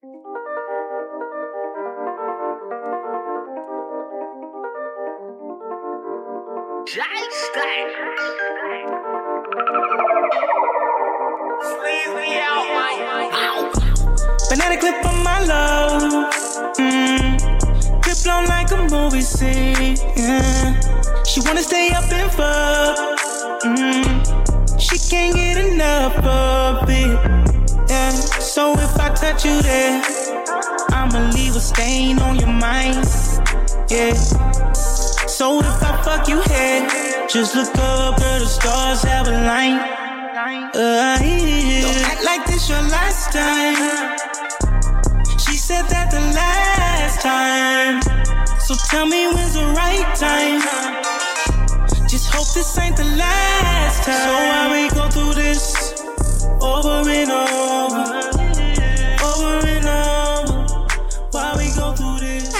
Banana clip on my love. Clip blown like a movie scene. Yeah. She wanna stay up and fuck. She can't get enough of it. Yeah. So if I touch you there, I'ma leave a stain on your mind. Yeah. So if I fuck you here, just look up, girl, the stars have a line. Yeah. Don't act like this your last time. She said that the last time. So tell me when's the right time. Just hope this ain't the last time. So why we go through this over and over, over and over? Why we go through this?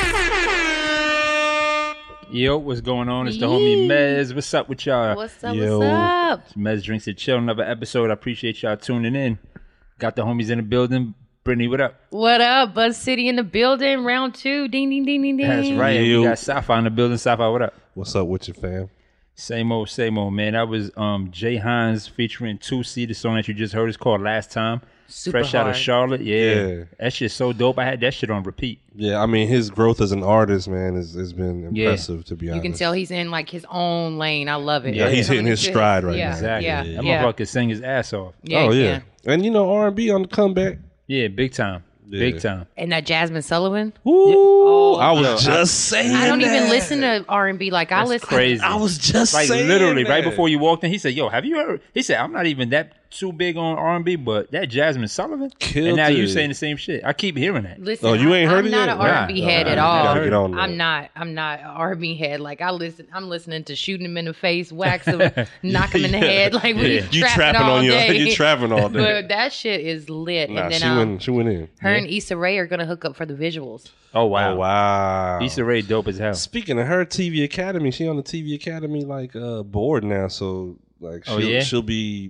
Yo, what's going on? It's the homie Mez. What's up with y'all? What's up? Yo, What's up? It's Mez Drinks and Chill. Another episode. I appreciate y'all tuning in. Got the homies in the building. Brittany, what up? What up? Buzz City in the building. Round 2. Ding, ding, ding, ding, ding. That's right. Yo. We got Safa in the building. Safa, what up? What's up with your fam? Same old, man. That was Jay Hines featuring 2C. The song that you just heard is called Last Time. Super Fresh out of hard. Charlotte. Yeah. Yeah. That shit's so dope. I had that shit on repeat. Yeah, I mean, his growth as an artist, man, has been impressive, to be honest. You can tell he's in like his own lane. I love it. Yeah, he's hitting his stride right now. Exactly. Yeah, That yeah. motherfucker can sing his ass off. Yeah, Oh, yeah. And, you know, R&B on the comeback. Yeah, big time. Yeah. Big time. And that Jasmine Sullivan. Ooh, I was yo, just saying I don't even that. listen to R&B. Like I That's listen. crazy. I was just Like saying literally right that. before you walked in, he said, "Yo, have you heard?" He said, "I'm not even that too big on R&B, but that Jasmine Sullivan." Killed and now you it. saying the same shit. I keep hearing that. Listen, Oh, you ain't heard I'm it not yet? an R&B Nah. head at You all. gotta get on that. I'm not an R&B head. Like I'm listening to shooting him in the face, wax him, knock him in the head. Like we Yeah. You trapping trapping all on your, day. you trapping all day. But that shit is lit. Nah, and then she went in. her and Issa Rae are gonna hook up for the visuals. Oh wow, Oh, wow. Issa Rae dope as hell. Speaking of her TV Academy, she on the TV Academy like board now, so like Oh, yeah? she'll be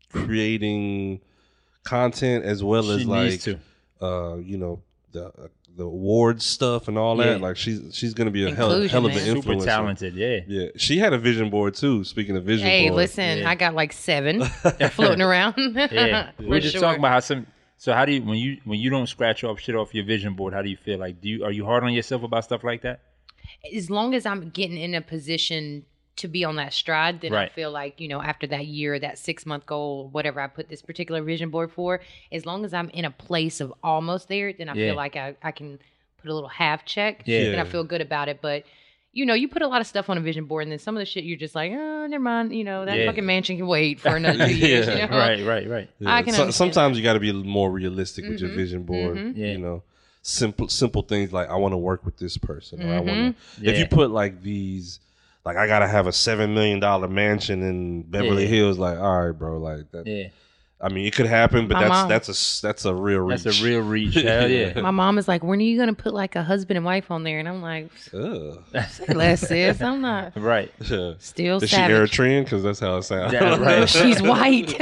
creating content as well She as needs like to. you know the awards stuff and all Yeah. that. Like she's gonna be a hell Inclusion, of an man. influencer. Super talented. Yeah. Yeah, she had a vision board too. Speaking of vision Hey, board, listen, Yeah. I got like 7 floating around. Yeah. For We're just sure. talking about how some. So how do you when you don't scratch off shit off your vision board? How do you feel? Like are you hard on yourself about stuff like that? As long as I'm getting in a position to be on that stride, then I Right. feel like, after that year, that 6-month goal, whatever I put this particular vision board for, as long as I'm in a place of almost there, then I Yeah. feel like I can put a little half check Yeah. and I feel good about it. But, you put a lot of stuff on a vision board and then some of the shit you're just like, oh, never mind. That Yeah. fucking mansion can wait for another 2 years. Yeah. Right. Yeah. I can understand sometimes you got to be more realistic with your vision board. Yeah. You know, simple things like I want to work with this person, or I want to. If Yeah. you put like these, like I gotta have a $7 million mansion in Beverly Yeah. Hills, like all right, bro, like that. Yeah. I mean, it could happen, but My mom- that's a real reach. That's a real reach. Hell yeah. My mom is like, when are you going to put like a husband and wife on there? And I'm like, Ugh. say less, sis. I'm not. Right. Yeah. Still Is she savage. Eritrean? Because that's how it sounds. Yeah, No, right. she's white.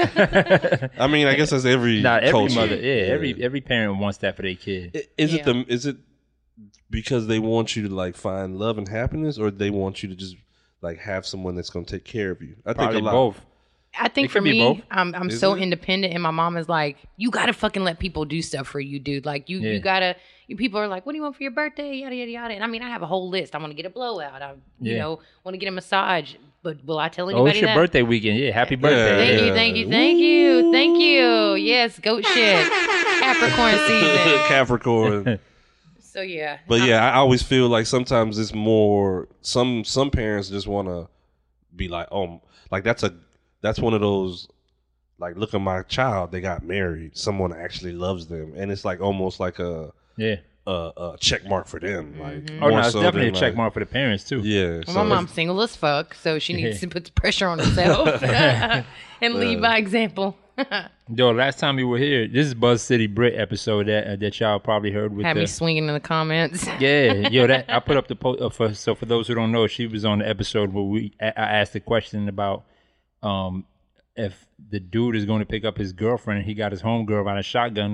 I mean, I guess that's every Not every culture. mother. Yeah. Every parent wants that for their kid. Is Yeah. is it because they want you to like find love and happiness, or they want you to just like have someone that's going to take care of you? I Probably think a lot. both. I think It for could be me, both. I'm Is so it? independent, and my mom is like, "You gotta fucking let people do stuff for you, dude. Like Yeah. you gotta." People are like, "What do you want for your birthday?" Yada yada yada. And I mean, I have a whole list. I want to get a blowout. I, Yeah. want to get a massage. But will I tell Oh, anybody it's your that? birthday weekend. Yeah. Happy birthday. Thank Yeah. you, thank you, thank you, thank you. Yes, goat shit. Capricorn season. Capricorn. So yeah. But yeah, I always feel like sometimes it's more. Some parents just want to be like, oh, like that's one of those. Like, look at my child. They got married. Someone actually loves them, and it's like almost like a Yeah. check mark for them. Like, Mm-hmm. Oh, no, more it's so definitely a than, check like- mark for the parents, too. Yeah. Well, my mom's single as fuck, so she needs to put the pressure on herself and lead by example. Yo, last time we were here, this is Buzz City Brit episode that y'all probably heard with Had the, me swinging in the comments. Yeah, yo, that I put up the post for those who don't know, she was on the episode where I asked a question about if the dude is going to pick up his girlfriend and he got his homegirl out a shotgun,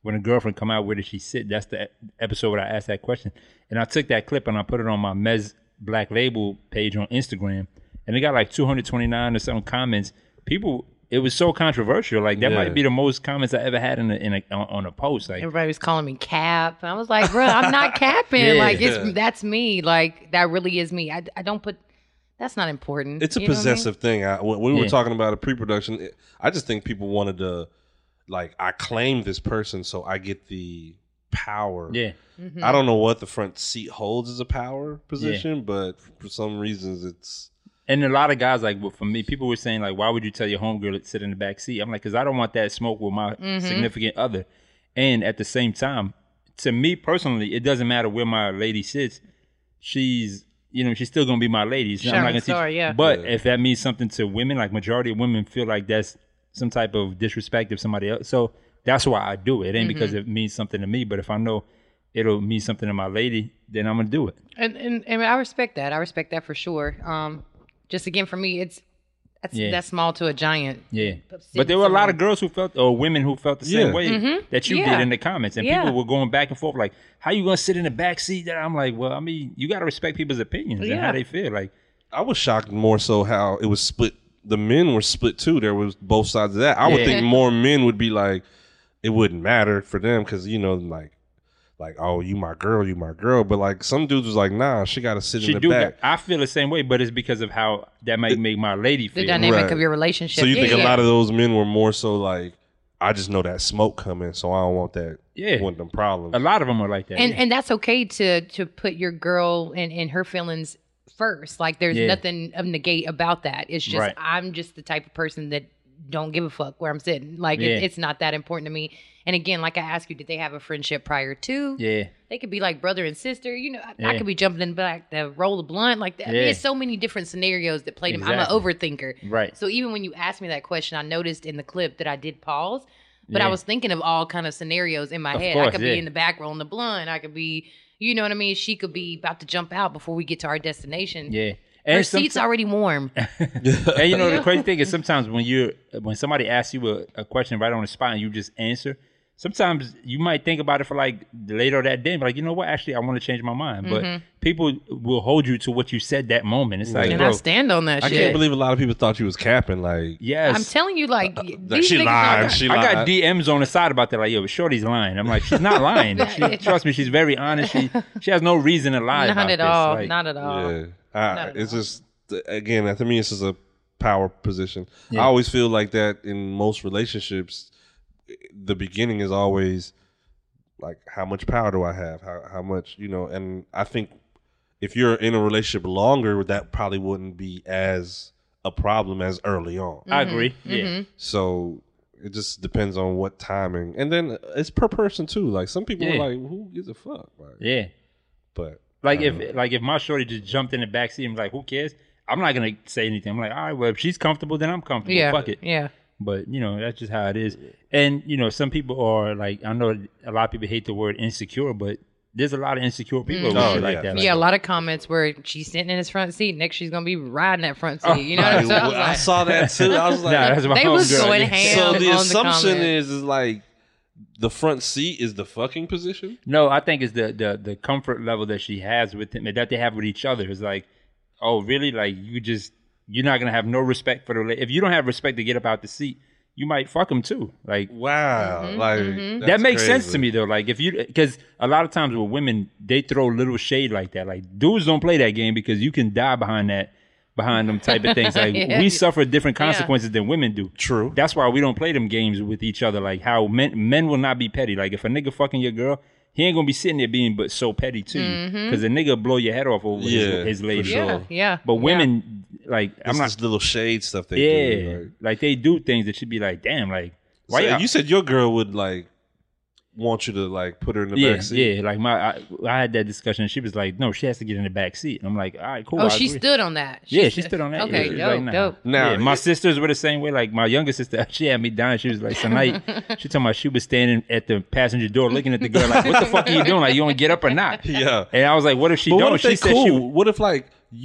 when a girlfriend come out, where does she sit? That's the episode where I asked that question. And I took that clip and I put it on my Mez Black Label page on Instagram. And it got like 229 or something comments. People, it was so controversial. Like that might be the most comments I ever had on a post. Like everybody was calling me cap. I was like, bro, I'm not capping. Like that's me. Like that really is me. I don't put. That's not important. It's a possessive thing. When we were talking about a pre-production, I just think people wanted to, like, I claim this person, so I get the power. Yeah. Mm-hmm. I don't know what the front seat holds as a power position, but for some reasons it's. And a lot of guys, like, for me, people were saying, like, why would you tell your homegirl to sit in the back seat? I'm like, because I don't want that smoke with my significant other. And at the same time, to me personally, it doesn't matter where my lady sits. She's still going to be my lady. So I'm not gonna But if that means something to women, like majority of women feel like that's some type of disrespect of somebody else. So that's why I do it. It ain't because it means something to me, but if I know it'll mean something to my lady, then I'm going to do it. And I respect that. I respect that for sure. Just again, for me, that's small to a giant. Yeah. But there were a lot of girls who felt, or women who felt the same way that you did in the comments. And people were going back and forth like, how you going to sit in the back seat? I'm like, well, I mean, you got to respect people's opinions and how they feel. Like, I was shocked more so how it was split. The men were split too. There was both sides of that. I would think more men would be like, it wouldn't matter for them because, like, oh, you my girl. But like some dudes was like, nah, she got to sit in the back. I feel the same way, but it's because of how that might make my lady feel. The dynamic of your relationship. So you think a lot of those men were more so like, I just know that smoke coming, so I don't want that. Want them problems. A lot of them are like that. And that's okay to put your girl and her feelings first. Like there's nothing of negate about that. It's just I'm just the type of person that don't give a fuck where I'm sitting. Like it's not that important to me. And again, like I asked you, did they have a friendship prior to? Yeah. They could be like brother and sister. I could be jumping in back to roll a blunt. Like that. There's so many different scenarios that played them. I'm an overthinker. Right. So even when you asked me that question, I noticed in the clip that I did pause. But I was thinking of all kind of scenarios in my head. Course, I could be in the back rolling the blunt. I could be, you know what I mean? She could be about to jump out before we get to our destination. Yeah. And her seat's already warm. And the crazy thing is sometimes when somebody asks you a question right on the spot and you just answer, sometimes you might think about it for like later that day, but like, you know what? Actually, I want to change my mind. But people will hold you to what you said that moment. It's like, and bro, I stand on that shit. I can't believe a lot of people thought you was capping. Like, yes, I'm telling you, like, these she niggas lied. are- I got DMs on the side about that. Like, yo, Shorty's lying. I'm like, she's not lying. Trust me, she's very honest. She has no reason to lie. Not about at this. all. Like, Not at all. Yeah, it's just again, to me, it's just a power position. Yeah. I always feel like that in most relationships. The beginning is always like, how much power do I have? How much, and I think if you're in a relationship longer, that probably wouldn't be as a problem as early on. I agree. Yeah. So it just depends on what timing. And then it's per person too. Like some people are like, who gives a fuck? Like, Yeah. But Like if my shorty just jumped in the back seat and was like, who cares? I'm not gonna say anything. I'm like, all right, well, if she's comfortable, then I'm comfortable. Yeah. Fuck it. Yeah. But that's just how it is. And some people are like, I know a lot of people hate the word insecure, but there's a lot of insecure people with shit like that. Like, Yeah, a lot of comments where she's sitting in his front seat. Next, she's gonna be riding that front seat. You know what I'm saying? I saw that too. I was like, Nah, that's my They was homegirl. going ham. so the on assumption comments. is like the front seat is the fucking position. No, I think it's the comfort level that she has with him, that they have with each other. It's like, oh, really? Like you're not gonna have no respect for the. If you don't have respect to get up out the seat, you might fuck him too. Like, Wow, like that makes sense crazy. to me though. Like because a lot of times with women, they throw little shade like that. Like dudes don't play that game because you can die behind them type of things. Like we suffer different consequences than women do. True. That's why we don't play them games with each other. Like how men will not be petty. Like if a nigga fucking your girl, he ain't gonna be sitting there being but so petty to you because a nigga blow your head off over his lady. for sure. Yeah. But women, like I'm I'm not not. little shade stuff they Yeah, do. like they do things that should be like, damn, like why? So y'all- you said your girl would like want you to like put her in the yeah, back seat. yeah. Like I had that discussion. And she was like, no, she has to get in the back seat. And I'm like, all right, cool. Oh, I she agree. stood on that. Yeah, she stood on that. Okay, Yeah, dope, dope. Now, Yeah, my sisters were the same way. Like my younger sister, she had me dying. She was like, tonight, she told me she was standing at the passenger door looking at the girl like, what the fuck are you doing? Like, you want to get up or not? Yeah. And I was like, what if she But don't? what if they She said cool? she What if like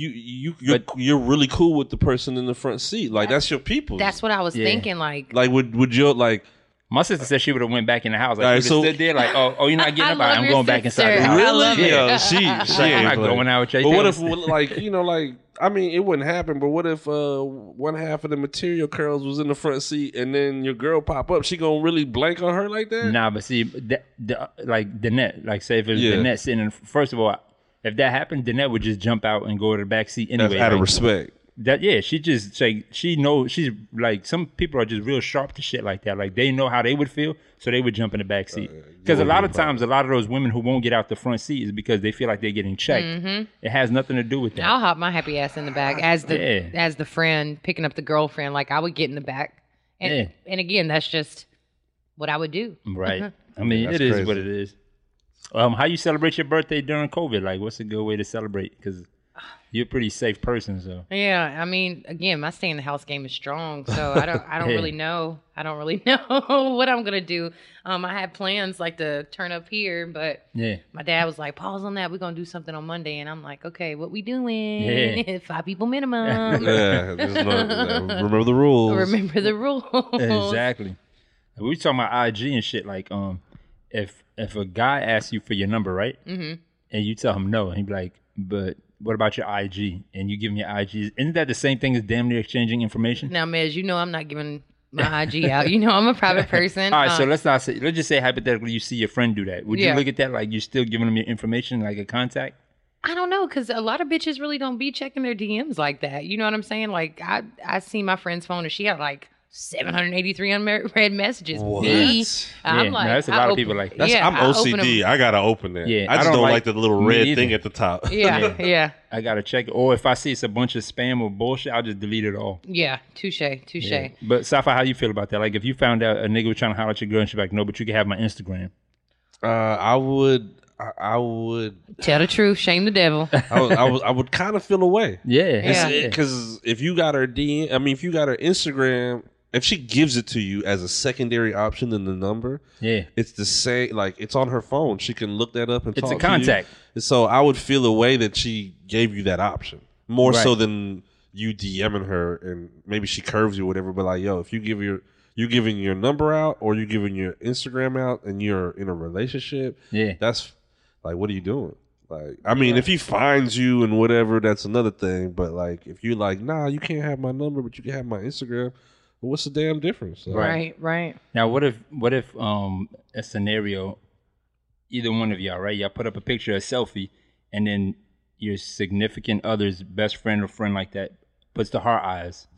you're really cool with the person in the front seat? Like that's your people. That's what I was Yeah. thinking. Like, like would you like My sister said she would have went back in the house. Like, All right, she so- stood there like, oh, you're not getting up. I'm going back inside the house. I love it. Yeah, she I'm ain't not playing. going out with you. But what if, like, you know, like, I mean, it wouldn't happen, but what if one half of the material curls was in the front seat and then your girl pop up? She gonna really blank on her like that? Nah, but see, like Danette, like say if it was Danette sitting in, first of all, if that happened, Danette would just jump out and go to the back seat anyway. That's out of respect. She just like she knows she's like some people are just real sharp to shit like that. Like they know how they would feel, so they would jump in the back seat. Because a lot of times, a lot of those women who won't get out the front seat is because they feel like they're getting checked. It has nothing to do with that. I'll hop my happy ass in the back as the friend picking up the girlfriend. Like I would get in the back, and again, that's just what I would do. Right. I mean, That's it is crazy. what it is. How you celebrate your birthday during COVID? Like, what's a good way to celebrate? Because you're a pretty safe person, so. Yeah, I mean, again, my stay in the house game is strong, so I don't really know. I don't really know what I'm gonna do. I had plans like to turn up here, but my dad was like, pause on that. We're gonna do something on Monday, and I'm like, okay, what we doing? Yeah. 5 people minimum. Remember the rules. Remember the rules. Exactly. We were talking about IG and shit. Like, if a guy asks you for your number, right, and you tell him no, and he be like, but what about your IG? And you give him your IG. Isn't that the same thing as damn near exchanging information? Now, Mez, you know I'm not giving my IG out. You know I'm a private person. All right, so let's just say hypothetically you see your friend do that. Would you look at that like you're still giving them your information, like a contact? I don't know, because a lot of bitches really don't be checking their DMs like that. You know what I'm saying? Like, I see my friend's phone and she had like 783 unread messages. What? I'm like, there's a lot of people like that. I'm OCD. I gotta open that. Yeah, I just don't like the little me red either. thing at the top. Yeah. I gotta check it. Or if I see it's a bunch of spam or bullshit, I'll just delete it all. Yeah, touche. Yeah. But Safa, how you feel about that? Like if you found out a nigga was trying to holler at your girl and she's like, no, but you can have my Instagram. I would. Tell the truth, shame the devil. I would kind of feel away. Yeah. Because if you got her DM, I mean, if you got her Instagram, if she gives it to you as a secondary option than the number, it's the same. Like it's on her phone. She can look that up and It's talk a contact. to you. So I would feel away that she gave you that option more so than you DMing her and maybe she curves you or whatever. But like, yo, if you giving your number out or you giving your Instagram out and you're in a relationship, that's like, what are you doing? Like, I mean, if he finds you and whatever, that's another thing. But like, if you're like, nah, you can't have my number, but you can have my Instagram. Well, what's the damn difference? Right. Now, what if a scenario, either one of y'all, right? Y'all put up a picture, a selfie, and then your significant other's best friend or friend like that puts the heart eyes.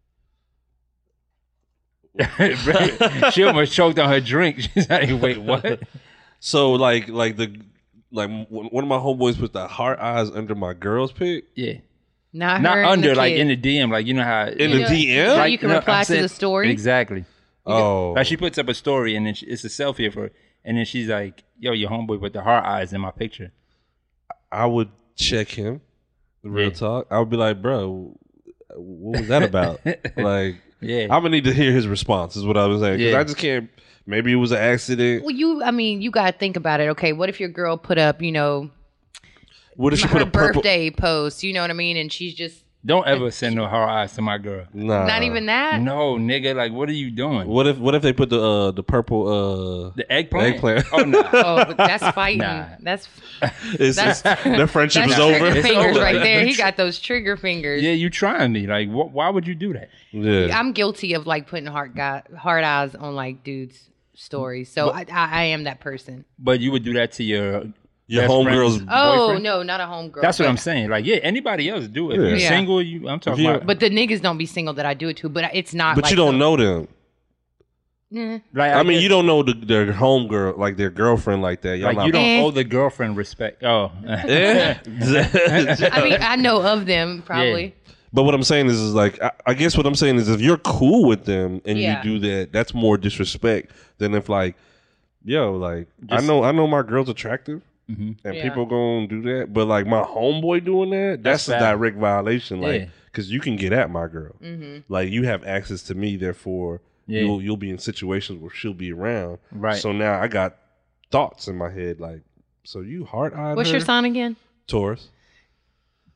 She almost choked on her drink. She's like, wait, what? So like one of my homeboys put the heart eyes under my girl's pic. Yeah. Not under, like in the DM, like you know how in the DM, like, you can reply to the story. Exactly. Oh, like she puts up a story and then it's a selfie of her, and then she's like, "Yo, your homeboy with the heart eyes in my picture." I would check him. Real talk. I would be like, bro, what was that about? Like, I'm gonna need to hear his response. Is what I was saying because I just can't. Maybe it was an accident. Well, you gotta think about it. Okay, what if your girl put up, what if she put her a purple birthday post? You know what I mean? And she's just don't ever send no heart eyes to my girl. Nah, not even that. No, nigga. Like, what are you doing? What if they put the purple the eggplant? Oh no, oh, but that's fighting. Nah. That's their friendship that's is trigger over. fingers over. right there. He got those trigger fingers. Yeah, you trying me? Like, why would you do that? Yeah, I'm guilty of like putting heart eyes on like dudes' stories. So I am that person. But you would do that to your homegirl's Oh boyfriend? no, not a homegirl. That's what I'm saying. Like, anybody else do it. If you're Yeah. single, I'm talking about. But the niggas don't be single that I do it to. But it's not. But like you don't know them. Like, I mean, you don't know their homegirl, like their girlfriend, like that. Y'all like you don't owe the girlfriend respect. Oh, Yeah. I mean, I know of them probably. But what I'm saying is like, I guess what I'm saying is if you're cool with them and Yeah. you do that, that's more disrespect than if like, yo, like Just- I know my girl's attractive. And Yeah. people gonna do that, but like my homeboy doing that, that's a bad. direct violation. Like, Yeah. because you can get at my girl, like you have access to me, therefore you'll be in situations where she'll be around. Right. So now I got thoughts in my head, like, so you hard eyed. What's your sign again? Taurus.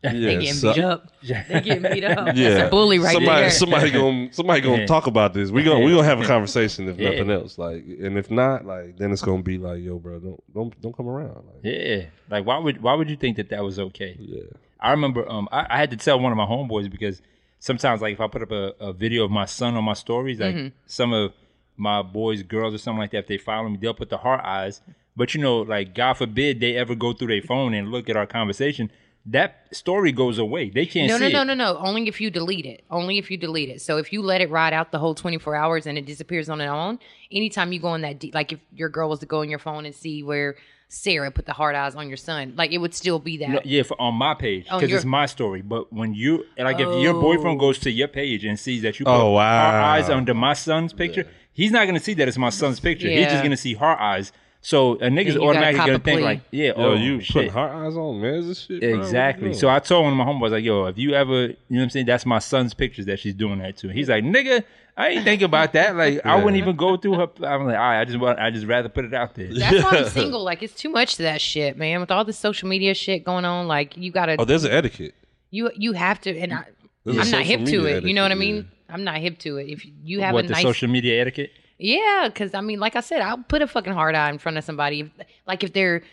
They getting beat up. They getting beat up. Yeah, That's a bully right there. Somebody gonna talk about this. We gonna have a conversation if nothing else. Like, and if not, like, then it's gonna be like, yo, bro, don't come around. Like, like why would you think that was okay? Yeah, I remember I had to tell one of my homeboys because sometimes, like, if I put up a video of my son on my stories, like some of my boys, girls, or something like that, if they follow me, they'll put the heart eyes. But like, God forbid they ever go through their phone and look at our conversation. That story goes away. They can't see it. No. Only if you delete it. Only if you delete it. So if you let it ride out the whole 24 hours and it disappears on its own, anytime you go on that deep, like if your girl was to go on your phone and see where Sarah put the heart eyes on your son, like it would still be that. No, on my page, because it's my story. But when you, like, if your boyfriend goes to your page and sees that you put heart eyes under my son's picture, he's not going to see that it's my son's picture. He's just going to see heart eyes. So a nigga's automatically gonna think like, you putting heart eyes on, man. Is this shit, bro? Exactly. So I told one of my homeboys, like, yo, if you ever, you know what I'm saying, that's my son's pictures that she's doing that to. He's like, nigga, I ain't thinking about that. Like, I wouldn't even go through her. I'm like, all right, I just rather put it out there. That's why I'm single. Like, it's too much to that shit, man. With all the social media shit going on, like, you gotta. Oh, there's an etiquette. You have to, and I'm not hip to it. You know what I mean? I'm not hip to it. If you have the social media etiquette. Yeah, because I mean, like I said, I'll put a fucking hard eye in front of somebody. If they're,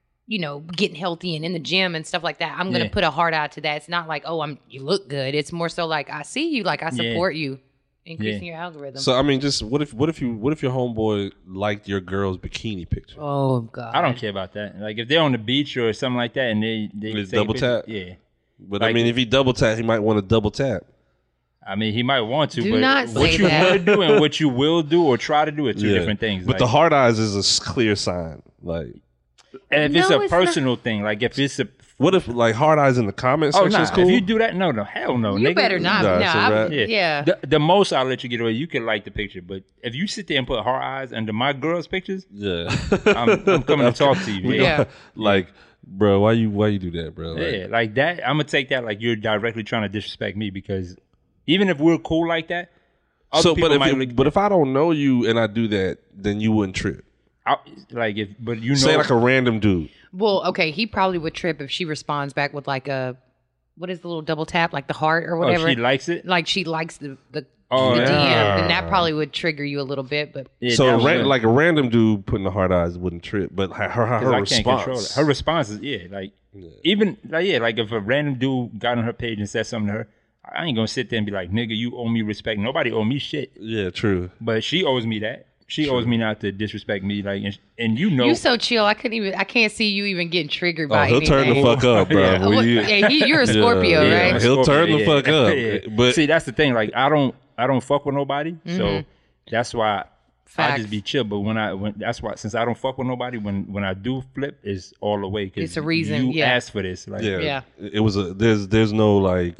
getting healthy and in the gym and stuff like that, I'm gonna put a hard eye to that. It's not like, oh, you look good. It's more so like, I see you, like I support you, increasing your algorithm. So I mean, just what if your homeboy liked your girl's bikini picture? Oh God, I don't care about that. Like if they're on the beach or something like that, and they double tap, But like, I mean, if he double tap, he might want to double tap. I mean, he might want to, but what you would do and what you will do or try to do are two different things. But the hard eyes is a clear sign. Like, and if it's a personal thing, like if it's a... What if, like, hard eyes in the comment section is cool? If you do that, no, hell no. You nigga. better not. The most I'll let you get away, you can like the picture. But if you sit there and put hard eyes under my girl's pictures, I'm coming to talk to you. Yeah. Like... Bro, why you do that, bro? Like that, I'm gonna take that like you're directly trying to disrespect me because even if we're cool like that, but if I don't know you and I do that, then you wouldn't trip. Say like a random dude. Well, okay, he probably would trip if she responds back with like what is the little double tap, like the heart or whatever. Oh, she likes it. Like she likes the DM, then that probably would trigger you a little bit. But like a random dude putting the hard eyes wouldn't trip, but her response. Can't control it. Her response is even like if a random dude got on her page and said something to her, I ain't gonna sit there and be like, nigga, you owe me respect. Nobody owe me shit. Yeah, true. But she owes me that. She owes me not to disrespect me. Like, and you so chill. I can't see you even getting triggered by he'll anything. Turn the fuck up, bro. You're a Scorpio, right? He'll turn the fuck up. But see, that's the thing. Like, I don't fuck with nobody, so that's why I just be chill. But that's why, since I don't fuck with nobody, when I do flip, it's all the way. It's a reason. You asked for this. Like, it was there's no like,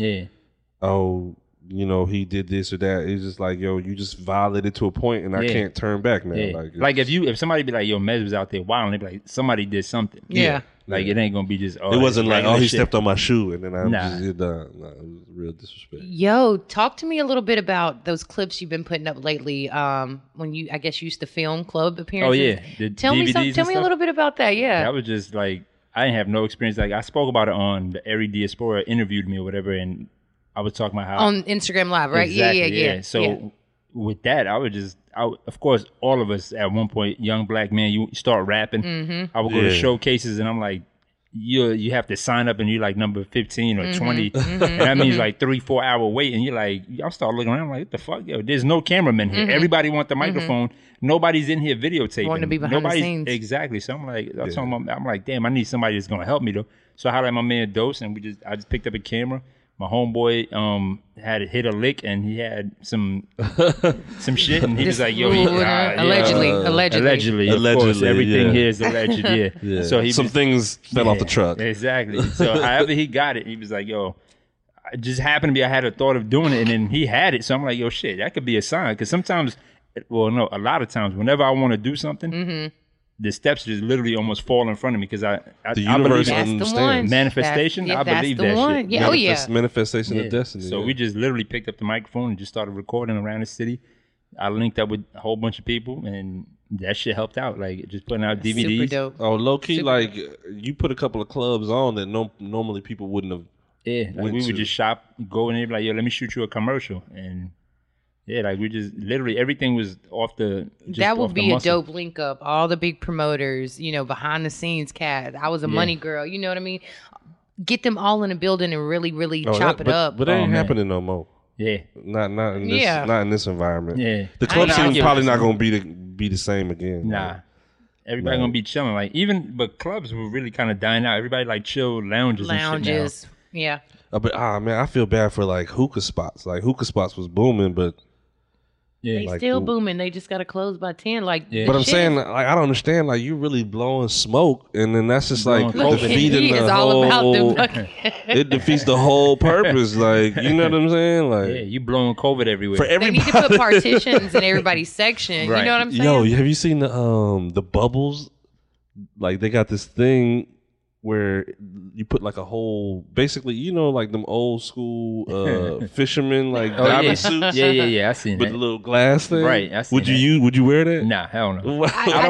oh, he did this or that. It's just like, yo, you just violated to a point, and I can't turn back now. Yeah. Like if somebody be like, yo, Mez was out there wilding, they be like, somebody did something. Like it ain't gonna be just. It wasn't like, he stepped on my shoe, and then I'm just done. No, it was real disrespect. Yo, talk to me a little bit about those clips you've been putting up lately. When you, I guess, used to film club appearances. Oh yeah, tell me a little bit about that. Yeah, that was just like I didn't have no experience. Like I spoke about it on the Airy Diaspora interviewed me or whatever, and I was talking about how on Instagram Live, right? Exactly, Yeah. So with that, of course, all of us at one point, young black man, you start rapping. I would go to showcases, and I'm like, you have to sign up, and you're like number 15 or 20, and that means like 3-4 hour wait, and you're like, I start looking around, I'm like, what the fuck, yo? There's no cameraman here. Everybody want the microphone. Nobody's in here videotaping. Want to be behind the scenes. Exactly. So I'm like, I'm like, damn, I need somebody that's gonna help me though. So I hired my man Dose, and I just picked up a camera. My homeboy had hit a lick, and he had some shit, and he was like, "Yo, allegedly, of course, everything here is alleged." Yeah. So some things fell off the truck. Exactly. So however he got it, he was like, "Yo, it just happened to be I had a thought of doing it, and then he had it." So I'm like, "Yo, shit, that could be a sign." Because sometimes, a lot of times, whenever I want to do something. The steps just literally almost fall in front of me because I universe understands manifestation. I believe that shit. Yeah, manifestation of destiny. So we just literally picked up the microphone and just started recording around the city. I linked up with a whole bunch of people, and that shit helped out. Like just putting out DVDs. Super dope. Oh, low key, you put a couple of clubs on that normally people wouldn't have Yeah, like we would just shop, go in there, like, yo, let me shoot you a commercial, and yeah, like we just literally everything was off the. That would be a dope link up. All the big promoters, behind the scenes cast. I was a money girl. You know what I mean? Get them all in a building and really, really chop it up. But it ain't happening no more. Yeah, not in this environment. Yeah, the club scene probably not gonna be the same again. Nah. Right? Everybody gonna be chilling, but clubs were really kind of dying out. Everybody chill lounges and shit now. Yeah. But man, I feel bad for hookah spots. Hookah spots was booming, but they still booming. They just got to close by 10. But I'm saying, I don't understand. You really blowing smoke, and then that's just defeating the whole. It defeats the whole purpose. You know what I'm saying? Yeah, you blowing COVID everywhere. For everybody. They need to put partitions in everybody's section. Right. You know what I'm saying? Yo, have you seen the bubbles? They got this thing where you put a whole, basically, them old school fishermen diving suits. Yeah, I seen with that. The little glass thing. Right, I seen Would you wear that? Nah, hell no.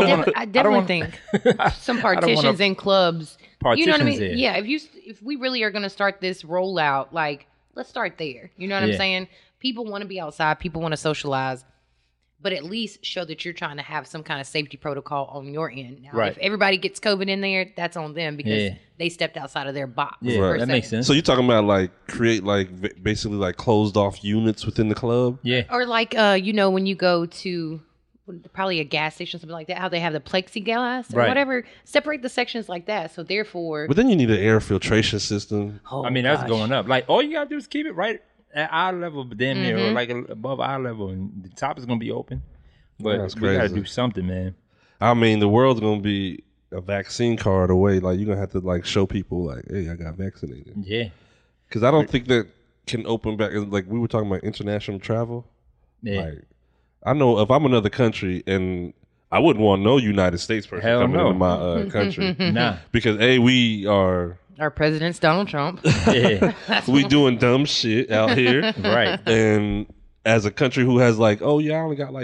I definitely think some partitions in clubs. You know what I mean? Yeah, if we really are going to start this rollout, let's start there. You know what I'm saying? People want to be outside. People want to socialize. But at least show that you're trying to have some kind of safety protocol on your end. Now, if everybody gets COVID in there, that's on them because they stepped outside of their box. Yeah, right. That makes sense. So you're talking about create basically closed off units within the club? Yeah. Or when you go to probably a gas station, something like that, how they have the plexiglass or whatever, separate the sections like that. So therefore. But then you need an air filtration system. Oh, that's going up. All you gotta do is keep it right at eye level, but damn near, or above eye level, and the top is gonna be open. But we gotta do something, man. I mean, the world's gonna be a vaccine card away. You're gonna have to show people, hey, I got vaccinated. Yeah. Because I don't think that can open back. We were talking about international travel. Yeah. I know if I'm another country, and I wouldn't want no United States person coming into my country. Nah. Because we are. Our president's Donald Trump. Yeah. We doing dumb shit out here. Right. And as a country who has I only got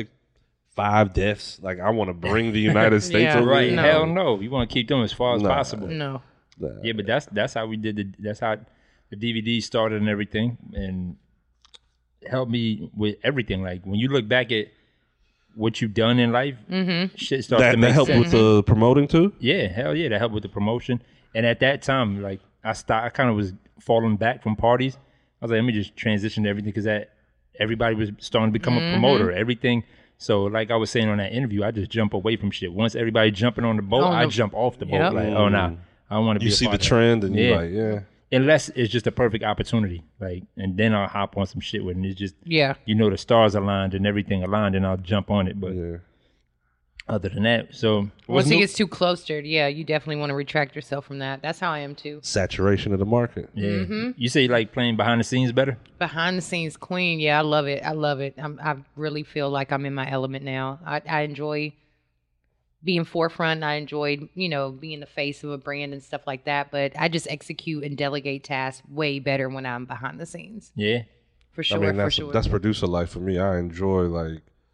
5 deaths. I want to bring the United States over. Right. Here. No. Hell no. You want to keep them as far as possible. No. Yeah, but that's how we did that's how the DVD started and everything, and helped me with everything. When you look back at what you've done in life, shit starts to make sense. That helped with the promoting too? Yeah, hell yeah, that helped with the promotion. And at that time, I kind of was falling back from parties. I was like, let me just transition to everything because everybody was starting to become a promoter. Everything. So like I was saying on that interview, I just jump away from shit. Once everybody jumping on the boat, I jump off the boat. Yep. Oh, nah, I don't want to be a part of that. You see the trend and you're like, Unless it's just a perfect opportunity. And then I'll hop on some shit when it's just, the stars aligned and everything aligned and I'll jump on it. But other than that, so. Once it gets too close to it, you definitely want to retract yourself from that. That's how I am too. Saturation of the market. Yeah. Mm-hmm. You say you like playing behind the scenes better? Behind the scenes queen. Yeah, I love it. I really feel like I'm in my element now. I enjoy being forefront. I enjoyed, being the face of a brand and stuff like that. But I just execute and delegate tasks way better when I'm behind the scenes. Yeah. For sure. That's producer life for me. I enjoy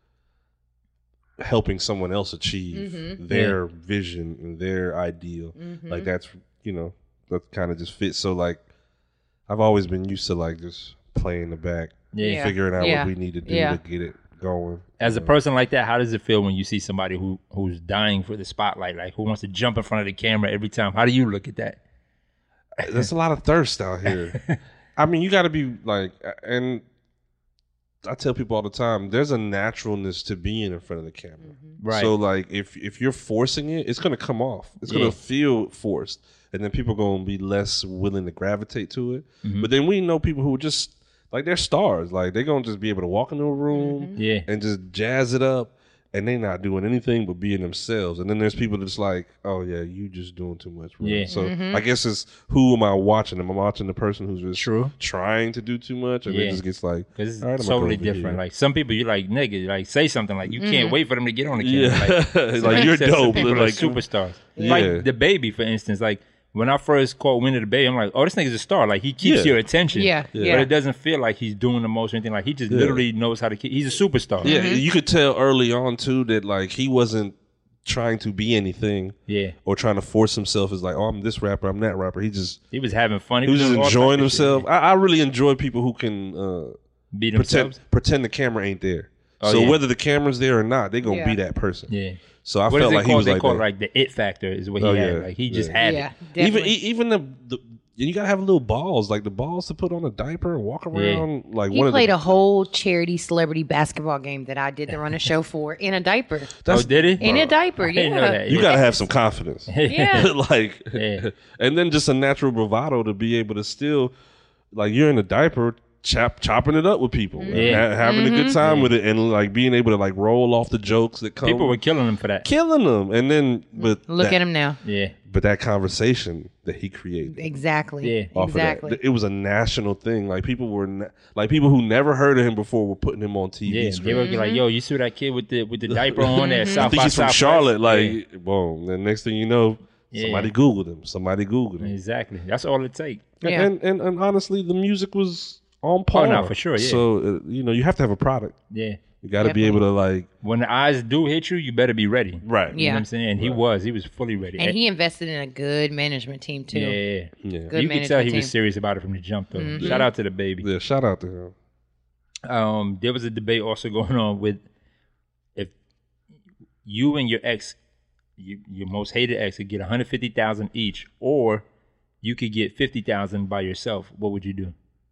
helping someone else achieve their vision and their ideal. That's, that kind of just fits. So I've always been used to just playing the back, figuring out what we need to do to get it going. As a person like that, how does it feel when you see somebody who's dying for the spotlight, who wants to jump in front of the camera every time? How do you look at that? There's a lot of thirst out here. I mean, you got to be and I tell people all the time, there's a naturalness to being in front of the camera. Right. So if you're forcing it, it's going to come off. It's going to feel forced. And then people are going to be less willing to gravitate to it. But then we know people who just, they're stars. They're going to just be able to walk into a room and just jazz it up. And they're not doing anything but being themselves. And then there's people that's oh, yeah, you just doing too much. Bro. Yeah. So I guess it's who am I watching? Am I watching the person who's just trying to do too much? And it just gets because it's totally different. Here. Some people you're nigga, say something. You can't wait for them to get on the camera. Yeah. You're dope. People are superstars. Yeah. The Baby, for instance, when I first caught wind of the Baby, I'm like, oh, this nigga's a star. He keeps your attention. Yeah. But it doesn't feel like he's doing the most or anything. He just literally knows how to keep. He's a superstar. Yeah, you could tell early on, too, that, he wasn't trying to be anything. Yeah. Or trying to force himself as like, oh, I'm this rapper, I'm that rapper. He was having fun. He was just enjoying himself. I really enjoy people who can be themselves. Pretend the camera ain't there. So whether the camera's there or not, they're gonna be that person. Yeah. So I felt like he was they like call that. it like the it factor is what he had. Like he just had it. Definitely. Even the you gotta have little balls, like the balls to put on a diaper and walk around. Like he played a whole charity celebrity basketball game that I did to run a show for in a diaper. Did he? In a diaper, yeah. You gotta have some confidence. Yeah. Like, and then just a natural bravado to be able to still, like, you're in a diaper. Chopping it up with people, having a good time with it, and like being able to like roll off the jokes that come. People were killing him for that. Killing them, and then look at him now. Yeah, but that conversation that he created, exactly. Yeah, exactly. It was a national thing. Like people were like people who never heard of him before were putting him on TV. Yeah, they were like, "Yo, you see that kid with the diaper on there?" I think he's from Charlotte. Like, boom. The next thing you know, somebody Googled him. Exactly. That's all it takes. Yeah. And honestly, the music was on par. Oh, no, for sure, yeah. So, you have to have a product. Yeah. You got to be able to, like... When the eyes do hit you, you better be ready. Right. You know what I'm saying? And he was fully ready. And he invested in a good management team, too. Yeah. Good you could tell he was serious about it from the jump, though. Mm-hmm. Shout out to the baby. Yeah, shout out to him. There was a debate also going on with if you and your ex, your most hated ex, could get $150,000 each, or you could get $50,000 by yourself. What would you do?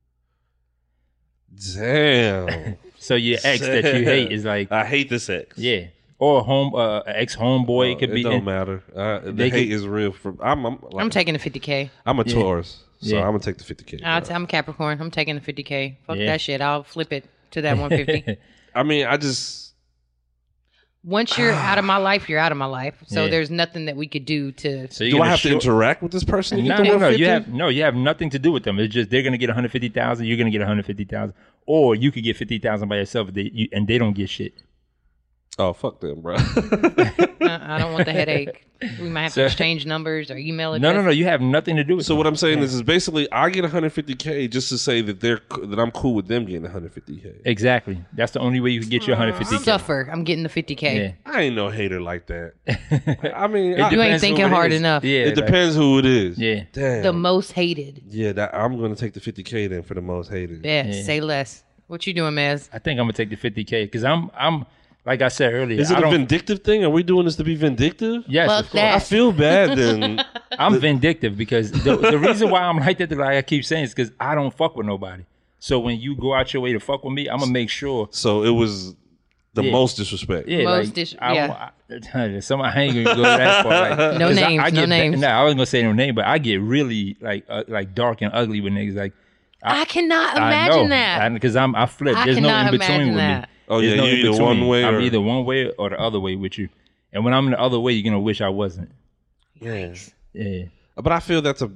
Damn. So your ex that you hate is like, I hate this ex. Yeah. Or ex homeboy could be. It don't matter. The hate is real. I'm taking the $50K. I'm a Taurus, so I'm gonna take the $50K. I'm Capricorn. I'm taking the $50K. Fuck that shit. I'll flip it to that $150. I mean, I just. Once you're out of my life, you're out of my life. So there's nothing that we could do to. So do I have to interact with this person? No. You have nothing to do with them. It's just they're gonna get $150,000. You're gonna get $150,000, or you could get $50,000 by yourself, and they don't get shit. Oh, fuck them, bro. I don't want the headache. We might have to exchange numbers or email addresses. No. You have nothing to do with So them. what I'm saying is basically I get $150K just to say that I'm cool with them getting $150K. Exactly. That's the only way you can get your $150K. Suffer. I'm getting the $50K. Yeah. I ain't no hater like that. I mean, you ain't thinking hard enough. Yeah, it depends who it is. Yeah. Damn. The most hated. Yeah, I'm going to take the $50K then for the most hated. Yeah. Say less. What you doing, Maz? I think I'm gonna take the $50K because I'm like I said earlier. Is it a vindictive thing? Are we doing this to be vindictive? Yes, Fuck of course. that. I feel bad then. I'm vindictive because the reason why I'm like that, like I keep saying, is because I don't fuck with nobody. So when you go out your way to fuck with me, I'm gonna make sure. So it was the most disrespect. Yeah, most I ain't gonna go that far. Like, no names. No names. I wasn't gonna say no name, but I get really like dark and ugly with niggas. Like I cannot imagine that because I flip. There's no in between with me. Oh yeah, you're either one way. I'm either one way or the other way with you. And when I'm in the other way, you're gonna wish I wasn't. Yikes. Yeah. But I feel are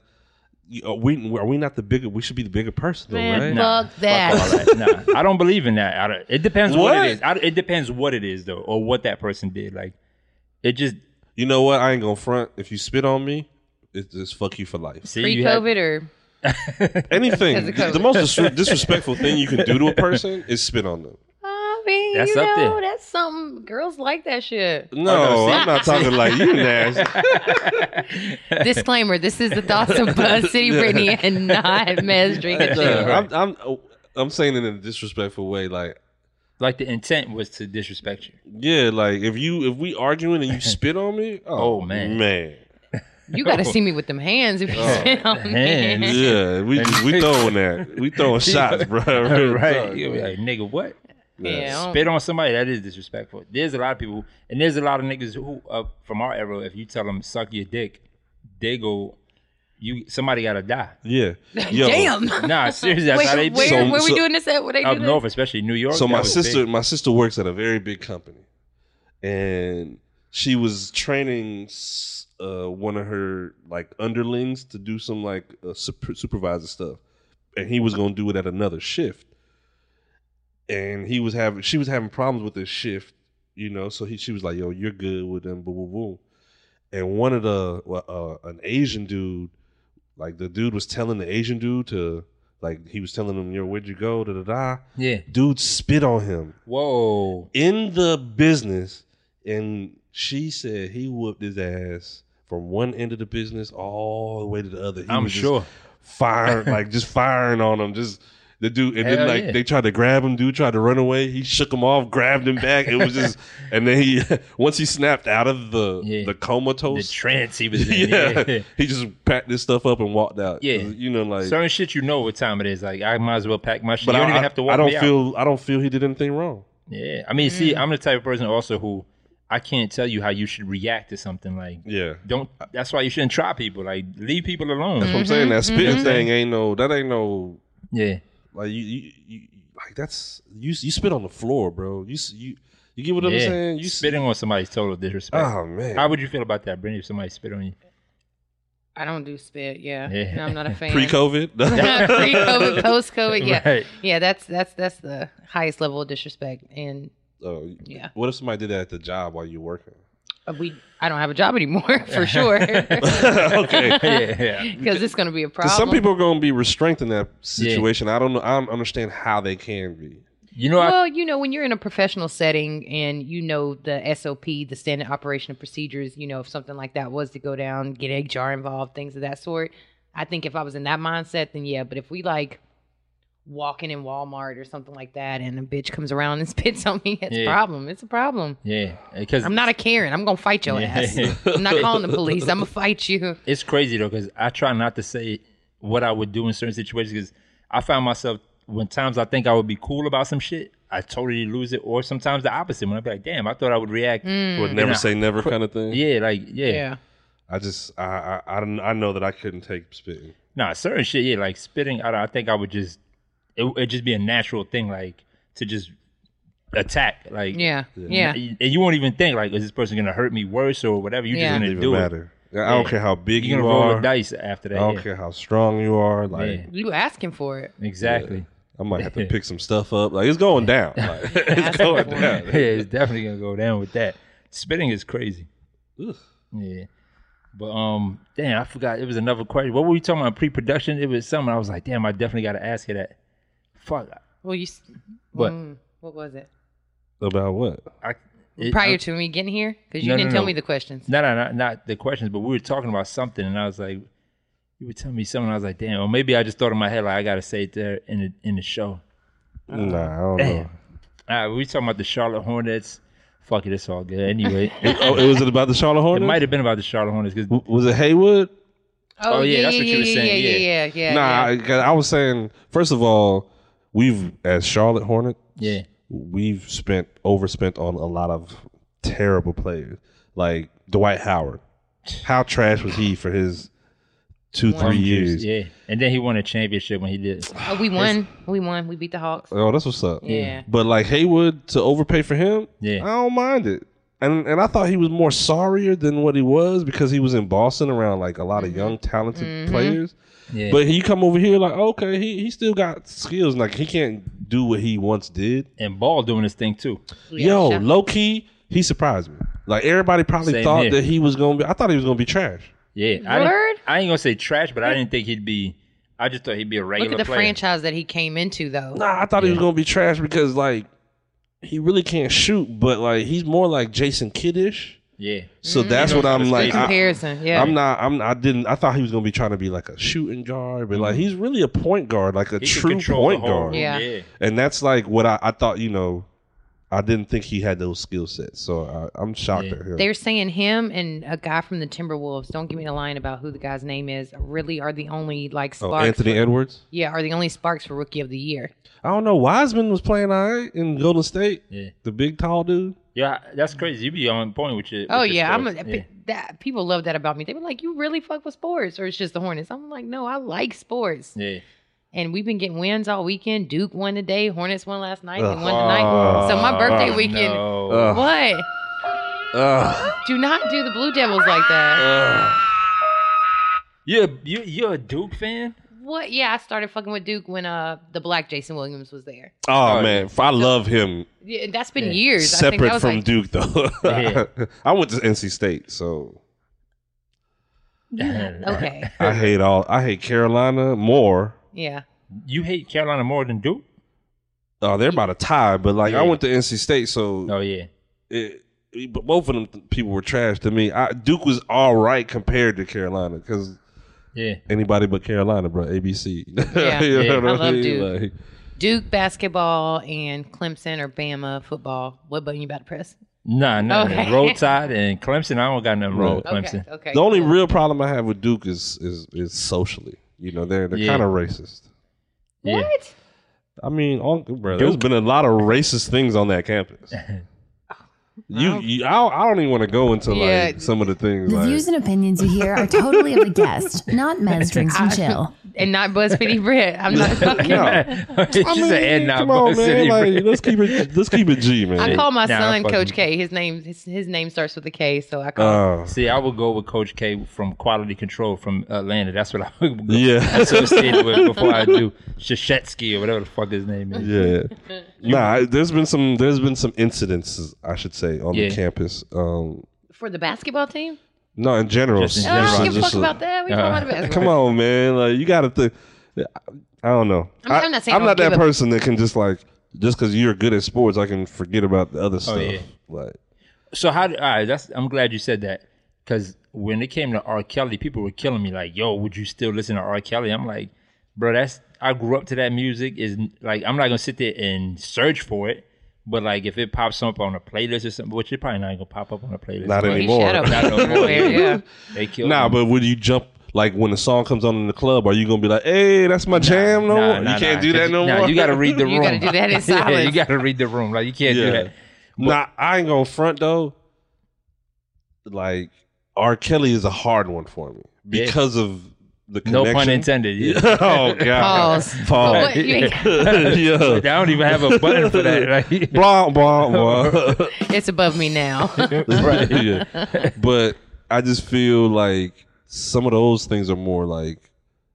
we not the bigger? We should be the bigger person, though, right? Fuck that. Fuck all that. Nah, I don't believe in that. It depends what it is. It depends what it is though, or what that person did. Like, it just. You know what? I ain't gonna front. If you spit on me, it's just fuck you for life. Pre-COVID or. Anything. The most disrespectful thing you can do to a person is spit on them. I mean, that's up there. That's something. Girls like that shit. No, I'm not talking like you, nasty. Disclaimer: this is the thoughts of Buzz City Brittany and not Mez drinking shit. I'm saying it in a disrespectful way, like the intent was to disrespect you. Yeah, like if we arguing and you spit on me, oh man. You got to see me with them hands if you spit on me. Yeah, we throwing that. We throwing shots, bro. Right. You'll be like, nigga, what? Yeah. Spit on somebody, that is disrespectful. There's a lot of people, and there's a lot of niggas who, from our era, if you tell them suck your dick, they go, somebody got to die. Yeah. Yo. Damn. Nah, seriously, that's how they do. Where we doing this at? Where they up do north, especially New York. So my sister works at a very big company, and she was training one of her like underlings to do some like supervisor stuff, and he was gonna do it at another shift, and she was having problems with this shift, so she was like, yo, you're good with them, boom boom boom. And one of an Asian dude, like the dude was telling the Asian dude to, like, he was telling him, yo, where'd you go, da da da. Yeah. Dude spit on him. Whoa. In the business, and She said he whooped his ass from one end of the business all the way to the other. I'm sure. Just firing on him. Just the dude, and Hell then they tried to grab him. Dude tried to run away. He shook him off, grabbed him back. It was just, and then once he snapped out of the comatose, the trance he was in. he just packed this stuff up and walked out. Yeah, like certain shit, what time it is. Like I might as well pack my shit. But you don't even have to walk I don't feel he did anything wrong. Yeah, I mean, see, I'm the type of person also who I can't tell you how you should react to something. Like, don't. That's why you shouldn't try people. Like, leave people alone. That's what I'm saying. That spitting thing ain't no. Yeah. Like you like that's you spit on the floor, bro. You get what I'm saying? You spitting on somebody's total disrespect. Oh man. How would you feel about that, Brittany, if somebody spit on you? I don't do spit, No, I'm not a fan. Pre-COVID? Pre-COVID, post-COVID, yeah. Right. Yeah, that's the highest level of disrespect. And what if somebody did that at the job while you're working? I don't have a job anymore, for sure. Okay. Because it's going to be a problem. Some people are going to be restrained in that situation. I don't know. I don't understand how they can be. When you're in a professional setting and you know the SOP, the standard operation and procedures, if something like that was to go down, get HR involved, things of that sort. I think if I was in that mindset, then yeah. But if we walking in Walmart or something like that and a bitch comes around and spits on me, it's a problem. It's a problem. Yeah. Because I'm not a Karen. I'm going to fight your ass. I'm not calling the police. I'm going to fight you. It's crazy though, because I try not to say what I would do in certain situations, because I found myself when times I think I would be cool about some shit, I totally lose it. Or sometimes the opposite, when I be like, damn, I thought I would react. Would never say never kind of thing. Yeah. I just, I know that I couldn't take spitting. Nah, certain shit, like spitting, I think I would just, it'd just be a natural thing, like to just attack, like and you won't even think like, is this person gonna hurt me worse or whatever? You just gonna do matter. I don't care how big you're you gonna are. roll the dice after that. I don't care how strong you are. Like you asking for it. Exactly. I might have to pick some stuff up. Like it's going down. Like, it's going down. Yeah, it's definitely gonna go down with that. Spitting is crazy. Ugh. Yeah. But damn, I forgot. It was another question. What were we talking about? Pre-production? It was something. I was like, damn, I definitely got to ask you that. Fuck. Well, what? What was it? About what? Prior to me getting here, because you didn't tell me the questions. No, not the questions. But we were talking about something, and I was like, you were telling me something. I was like, damn. Or maybe I just thought in my head like I got to say it there in the show. Nah, I don't know. All right, we were talking about the Charlotte Hornets. Fuck it, it's all good. Anyway. Was it about the Charlotte Hornets? It might have been about the Charlotte Hornets. Was it Haywood? Oh yeah, that's what you were saying. Yeah. Nah, I was saying, first of all, as Charlotte Hornet, we've overspent on a lot of terrible players. Like Dwight Howard. How trash was he for his 2-3 years? Yeah. And then he won a championship when he did. Oh, we won. We beat the Hawks. Oh, that's what's up. Yeah. But like Haywood, to overpay for him, I don't mind it. And I thought he was more sorrier than what he was because he was in Boston around like a lot of young, talented players. Yeah. But he come over here like, okay, he still got skills. Like he can't do what he once did. And Ball doing his thing too. Yo, low key, he surprised me. Like everybody probably thought that he was gonna be. I thought he was gonna be trash. Yeah, I ain't gonna say trash, but I didn't think he'd be. I just thought he'd be a regular player. Look at the franchise that he came into, though. Nah, I thought he was gonna be trash because like he really can't shoot, but like he's more like Jason Kidd-ish. Yeah. So that's what I'm like. Comparison. I thought he was gonna be trying to be like a shooting guard, but like he's really a point guard, like a true point guard. Yeah. And that's like what I thought. I didn't think he had those skill sets, so I'm shocked at him. They're saying him and a guy from the Timberwolves, don't give me the line about who the guy's name is, really are the only sparks. Anthony Edwards? Yeah, are the only sparks for Rookie of the Year. I don't know. Wiseman was playing all right in Golden State. Yeah. The big, tall dude. Yeah, that's crazy. You be on point with your people love that about me. They were like, you really fuck with sports, or it's just the Hornets. I'm like, no, I like sports. Yeah. And we've been getting wins all weekend. Duke won today. Hornets won last night. They won tonight. So my birthday weekend. No. What? Do not do the Blue Devils like that. You're a Duke fan? What? Yeah, I started fucking with Duke when the black Jason Williams was there. Oh man, I love him. Yeah, that's been years. Separate I think that was from Duke though. I went to NC State, so. Okay. I hate Carolina more. Yeah. You hate Carolina more than Duke? Oh, they're about to tie, but I went to NC State, so oh yeah, it but both of them people were trash to me. Duke was all right compared to Carolina because anybody but Carolina, bro. ABC. Yeah, I love Duke. Like, Duke basketball and Clemson or Bama football. What button you about to press? Nah. Roll Tide and Clemson. I don't got nothing wrong with Clemson. Okay. The only real problem I have with Duke is socially. You know, they're kind of racist. Yeah. What? I mean, there's been a lot of racist things on that campus. I don't even want to go into like some of the things. The views and opinions you hear are totally of the guest, not Men's Drinks and Chill. And not BuzzFeedy Brit. I'm not fucking. She's an come on, man. Like, let's keep it G, man. I call my son Coach K. His name starts with a K, so I call him. See, I would go with Coach K from Quality Control from Atlanta. That's what I would associate with before I do Shashetsky or whatever the fuck his name is. Yeah. There's been some incidences, I should say, on the campus. For the basketball team? No, in general. I don't give a fuck about that. We talking about basketball. Come on, man. Like, you got to think. I don't know. I'm not saying I'm not that person that can just because you're good at sports, I can forget about the other stuff. Yeah. Like, so I'm glad you said that, because when it came to R. Kelly, people were killing me like, "Yo, would you still listen to R. Kelly?" I'm like, bro, I grew up to that music. Is like, I'm not gonna sit there and search for it. But like, if it pops up on a playlist or something, which it probably not gonna pop up on a playlist. Not anymore. Not no more. Yeah. They killed me. But would you jump, like when the song comes on in the club, are you gonna be like, "Hey, that's my jam"? You can't do that no more. You gotta read the room. You gotta do that in silence. You gotta read the room. Like, you can't do that. But, I ain't gonna front though. Like, R. Kelly is a hard one for me because of the connection. No pun intended. Oh God. Pause. I don't even have a button for that. Right? Blah blah blah. It's above me now. Right. Yeah. But I just feel like some of those things are more like,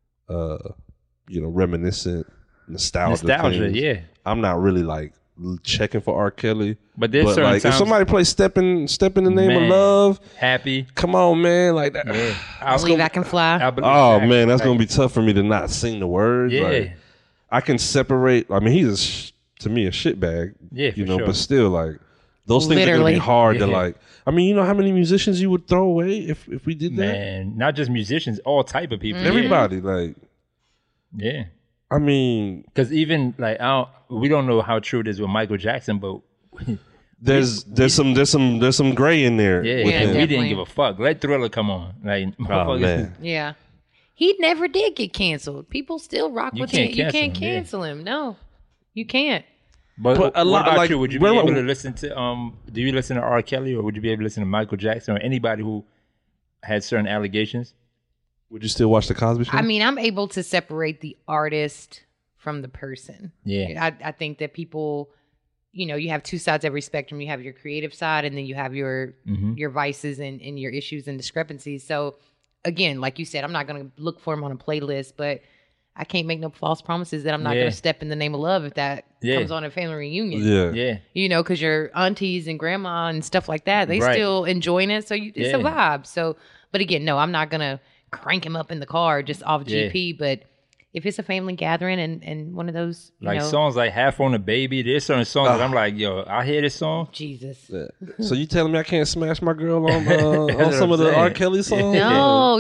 reminiscent, nostalgia. Things. Yeah. I'm not really like checking for R. Kelly. But there's certain times, if somebody plays Step in the Name of Love, Happy, come on, man, like that. Yeah. I believe I can fly. Man, that's gonna be tough for me to not sing the words. Yeah, like, I can separate. I mean, he's to me a shitbag. Yeah, sure. But still, like, those things are gonna be hard to like. I mean, you know how many musicians you would throw away if we did that? Man, not just musicians, all type of people. Everybody, like, yeah. I mean, because even like we don't know how true it is with Michael Jackson, but there's some gray in there. Yeah, we didn't give a fuck. Let Thriller come on, like, man. Yeah, he never did get canceled. People still rock with him. You can't cancel him. No, you can't. But what about you? Would you be able to listen to do you listen to R. Kelly, or would you be able to listen to Michael Jackson or anybody who had certain allegations? Would you still watch The Cosby Show? I mean, I'm able to separate the artist from the person. Yeah. I think that people, you have two sides of every spectrum. You have your creative side, and then you have your vices and your issues and discrepancies. So, again, like you said, I'm not going to look for them on a playlist, but I can't make no false promises that I'm not going to step in the name of love if that comes on a family reunion. Yeah. Because your aunties and grandma and stuff like that, they still enjoying it. So it's a vibe. So, but again, no, I'm not going to crank him up in the car just off GP, but if it's a family gathering and one of those songs like Half on a Baby, there's certain songs that I'm like, yo, I hear this song. Jesus. Yeah. So you telling me I can't smash my girl on some of the R. Kelly songs? No,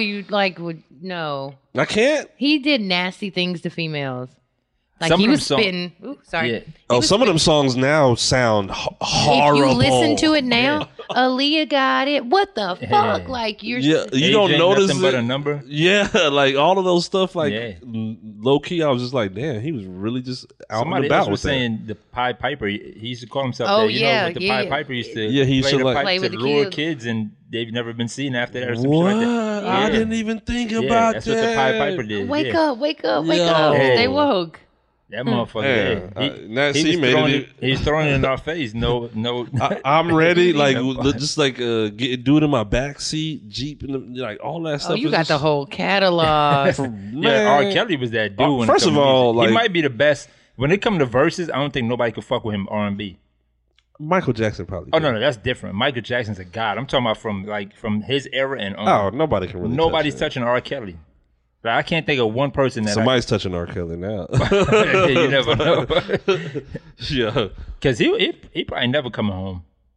no. I can't? He did nasty things to females. Like, some he was spitting. Some of them songs now sound horrible. If you listen to it now, Aaliyah got it. What the fuck? Like, you don't notice nothing but a number. Yeah, like all of those stuff. Like, low key, I was just like, damn, he was really just out and about with that. Somebody else was saying the Pied Piper. He used to call himself that. With the Pied Piper, he used to play the pipe to lure kids, and they've never been seen after that or some what? Shit like that. I didn't even think about that's that. That's what the Pied Piper did. Wake up. Stay woke. That motherfucker, he's throwing it in our face. No. I'm ready. Like, just like do it in my backseat, Jeep, and like all that stuff. Oh, you got the whole catalog. R. Kelly was that dude. First of all, like, he might be the best. When it comes to verses, I don't think nobody could fuck with him R&B. Michael Jackson probably. Oh no, that's different. Michael Jackson's a god. I'm talking about from his era and on. Oh, nobody can really. Nobody's touching R. Kelly. Like, I can't think of one person that somebody's touching R. Kelly now. You never know. Yeah, because he probably never coming home.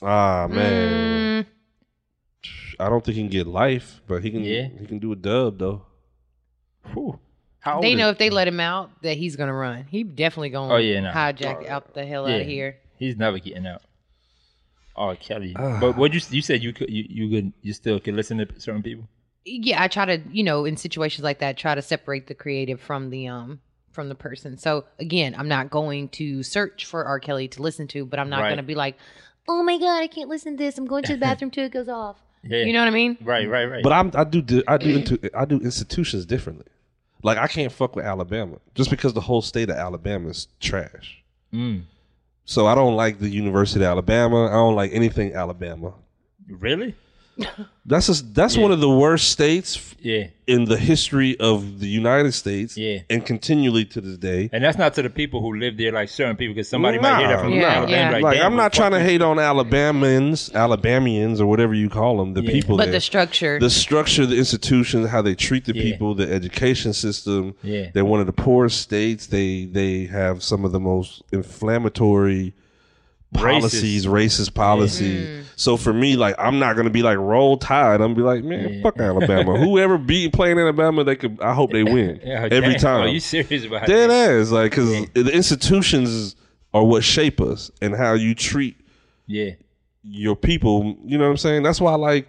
Ah, man. I don't think he can get life, but he can do a dub, though. Whew. How old They is know if they let him out that he's going to run. He definitely going to hijack out the hell out of here. He's never getting out. Oh, Kelly. But what you said you still could listen to certain people? Yeah, I try to, in situations like that, try to separate the creative from the person. So again, I'm not going to search for R. Kelly to listen to, but I'm not going to be like, oh my God, I can't listen to this. I'm going to the bathroom till it goes off. Yeah. You know what I mean? Right. But I do institutions differently. Like I can't fuck with Alabama just because the whole state of Alabama is trash. So I don't like the University of Alabama. I don't like anything Alabama. Really? That's one of the worst states in the history of the United States and continually to this day. And that's not to the people who live there, like certain people, because somebody might hear that from Alabama. Like I'm not trying to hate on Alabamians or whatever you call them, the people but there. the structure, the institutions, how they treat the people, the education system. They're one of the poorest states. They have some of the most inflammatory policies, racist policies. So for me, like I'm not gonna be like Roll Tide. I'm gonna be like, man, fuck Alabama. Whoever playing Alabama, I hope they win every time. Are you serious about that? Dead ass, like because the institutions are what shape us and how you treat your people. You know what I'm saying? That's why, like,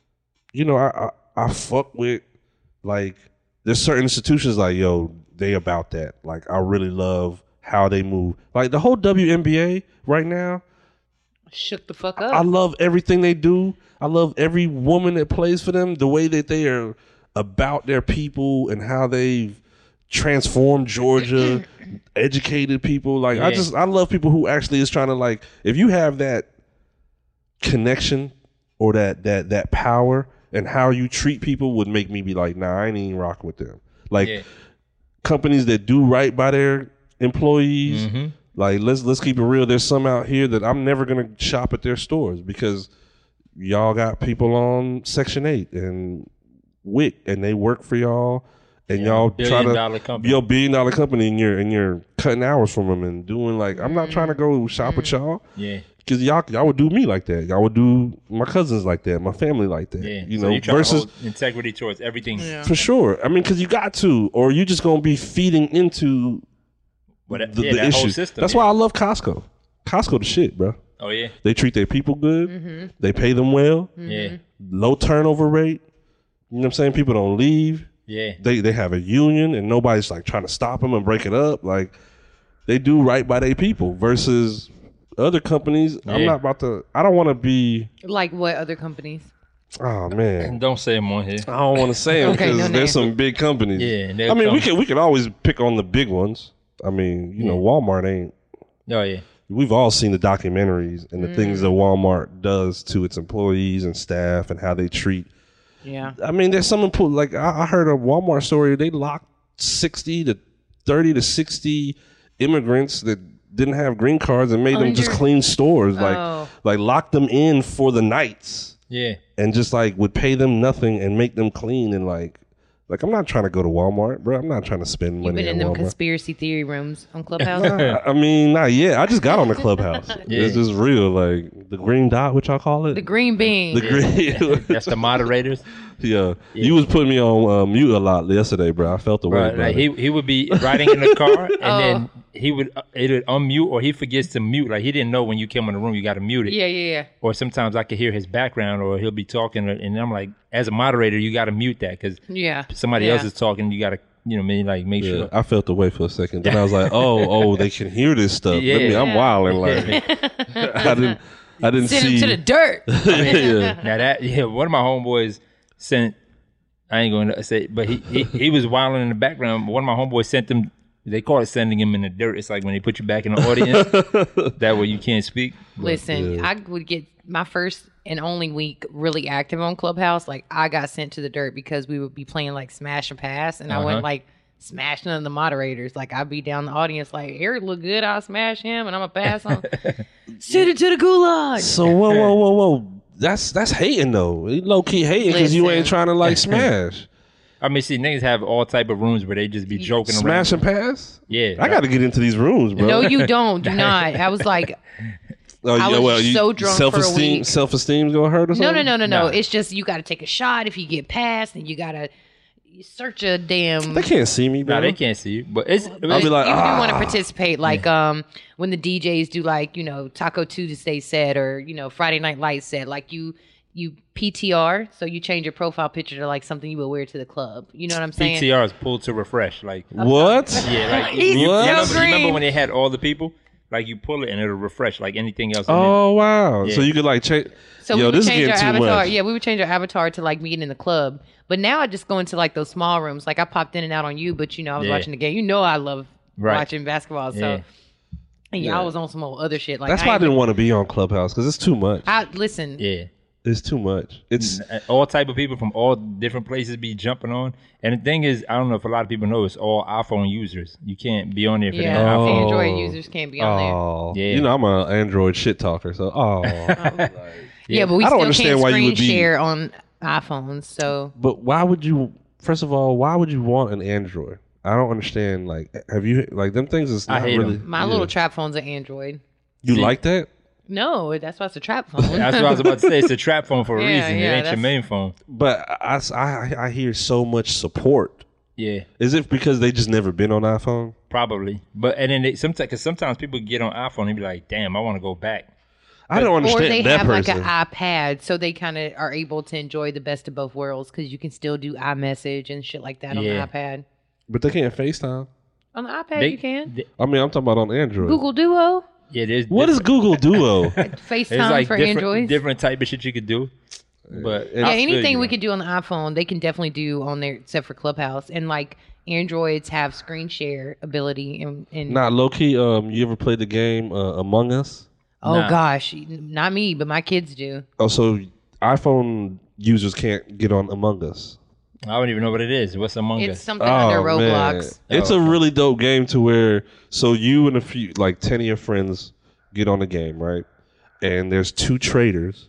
I fuck with like there's certain institutions like they about that. Like I really love how they move. Like the whole WNBA right now. Shook the fuck up. I love everything they do. I love every woman that plays for them. The way that they are about their people and how they've transformed Georgia, educated people. Like I love people who actually is trying to like. If you have that connection or that power and how you treat people would make me be like, nah, I ain't even rocking with them. Like companies that do right by their employees. Like let's keep it real. There's some out here that I'm never gonna shop at their stores because y'all got people on Section 8 and WIC and they work for y'all and y'all try to $1 billion company and you're cutting hours from them and doing like I'm not trying to go shop with y'all. Because y'all would do me like that. Y'all would do my cousins like that, my family like that. You know, you versus to integrity towards everything. For sure. I mean, because you got to, or you just gonna be feeding into the that issue. whole system. That's why I love Costco. Costco the shit, bro. Oh yeah. They treat their people good. They pay them well. Low turnover rate. You know what I'm saying? People don't leave. They have a union and nobody's like trying to stop them and break it up. Like they do right by their people versus other companies. I'm not about to. I don't want to be like what other companies. Oh man! Don't say them on here. I don't want to say them because there's some big companies. I mean, we could always pick on the big ones. I mean, you know, Walmart ain't. Oh yeah. We've all seen the documentaries and the things that Walmart does to its employees and staff and how they treat. I mean, there's some like I heard a Walmart story. They locked 30 to 60 immigrants that didn't have green cards and made them just clean stores, like lock them in for the nights. And just like would pay them nothing and make them clean and like I'm not trying to go to Walmart, bro. I'm not trying to spend money. You've been in them Walmart. Conspiracy theory rooms on Clubhouse. I mean, not yet. I just got on the Clubhouse. It's just real, like the green dot, which I call it, the green bean. The green. That's the moderators. You was putting me on mute a lot yesterday, bro. I felt the way. Like he would be riding in the car and then he would either unmute or he forgets to mute. Like he didn't know when you came in the room you got to mute it. Yeah. Or sometimes I could hear his background or he'll be talking and I'm like, as a moderator, you got to mute that because somebody else is talking. You got to, you know, like make sure. I felt the way for a second. Then I was like, oh, they can hear this stuff. I'm wilding. Like I didn't Send see him to the dirt. Now that one of my homeboys sent. I ain't going to say, but he was wilding in the background. One of my homeboys sent him. They call it sending him in the dirt. It's like when they put you back in the audience. That way you can't speak. Listen, I would get my first and only week really active on Clubhouse. Like I got sent to the dirt because we would be playing like Smash and Pass, and I went like smashing on the moderators. Like I'd be down the audience like, Eric look good, I'll smash him, and I'm gonna pass on. Send it to the gulag. So whoa. That's hating though. Low key hating because you ain't trying to like smash. I mean, see, niggas have all type of rooms where they just be joking around. Smash and pass? Yeah. I got to get into these rooms, bro. No, you don't. Do not. I was like, I was so drunk for a week. Self-esteem's gonna hurt or something? No. It's just you got to take a shot if you get past, and you got to search a damn. They can't see me, bro. No, they can't see you. But it's. I'll be like, you do want to participate, like when the DJs do like Taco Tuesday set or Friday Night Lights set, like you PTR, so you change your profile picture to like something you would wear to the club. You know what I'm saying? PTR is pulled to refresh, like what? Yeah, like you remember when they had all the people? Like you pull it and it'll refresh like anything else. Oh wow! Yeah. So you could like change. So we would change our avatar. Yeah, we would change our avatar to like meeting in the club. But now I just go into like those small rooms. Like I popped in and out on you, but I was watching the game. I love watching basketball. So I was on some old other shit. Like that's why I didn't want to be on Clubhouse because it's too much. Listen. Yeah. It's too much. It's all type of people from all different places be jumping on. And the thing is, I don't know if a lot of people know, it's all iPhone users. You can't be on there if it ain't iPhone. Android users can't be on there. Yeah. I'm an Android shit talker, so but we still can't screen share on iPhones. So, but why would you? First of all, why would you want an Android? I don't understand. Like, have you like them things? Is not really. My little trap phone's an Android. You like that? No, that's why it's a trap phone. That's what I was about to say. It's a trap phone for a reason. It ain't your main phone. But I hear so much support. Yeah. Is it because they just never been on iPhone? Probably. But and then sometimes people get on iPhone and be like, "Damn, I want to go back." I don't understand. Or they that have person. like an iPad, so they kind of are able to enjoy the best of both worlds because you can still do iMessage and shit like that on the iPad. But they can't FaceTime. On the iPad, you can. I'm talking about on Android. Google Duo. Yeah, what is Google Duo? FaceTime like for Android. Different type of shit you could do. But anything we could do on the iPhone, they can definitely do on there, except for Clubhouse. And like Androids have screen share ability. And not low key. You ever played the game Among Us? Oh gosh, not me, but my kids do. Oh, so iPhone users can't get on Among Us. I don't even know what it is. What's Among Us? It's something under Roblox. It's a really dope game to where so you and a few 10 of your friends get on the game, right? And there's 2 traders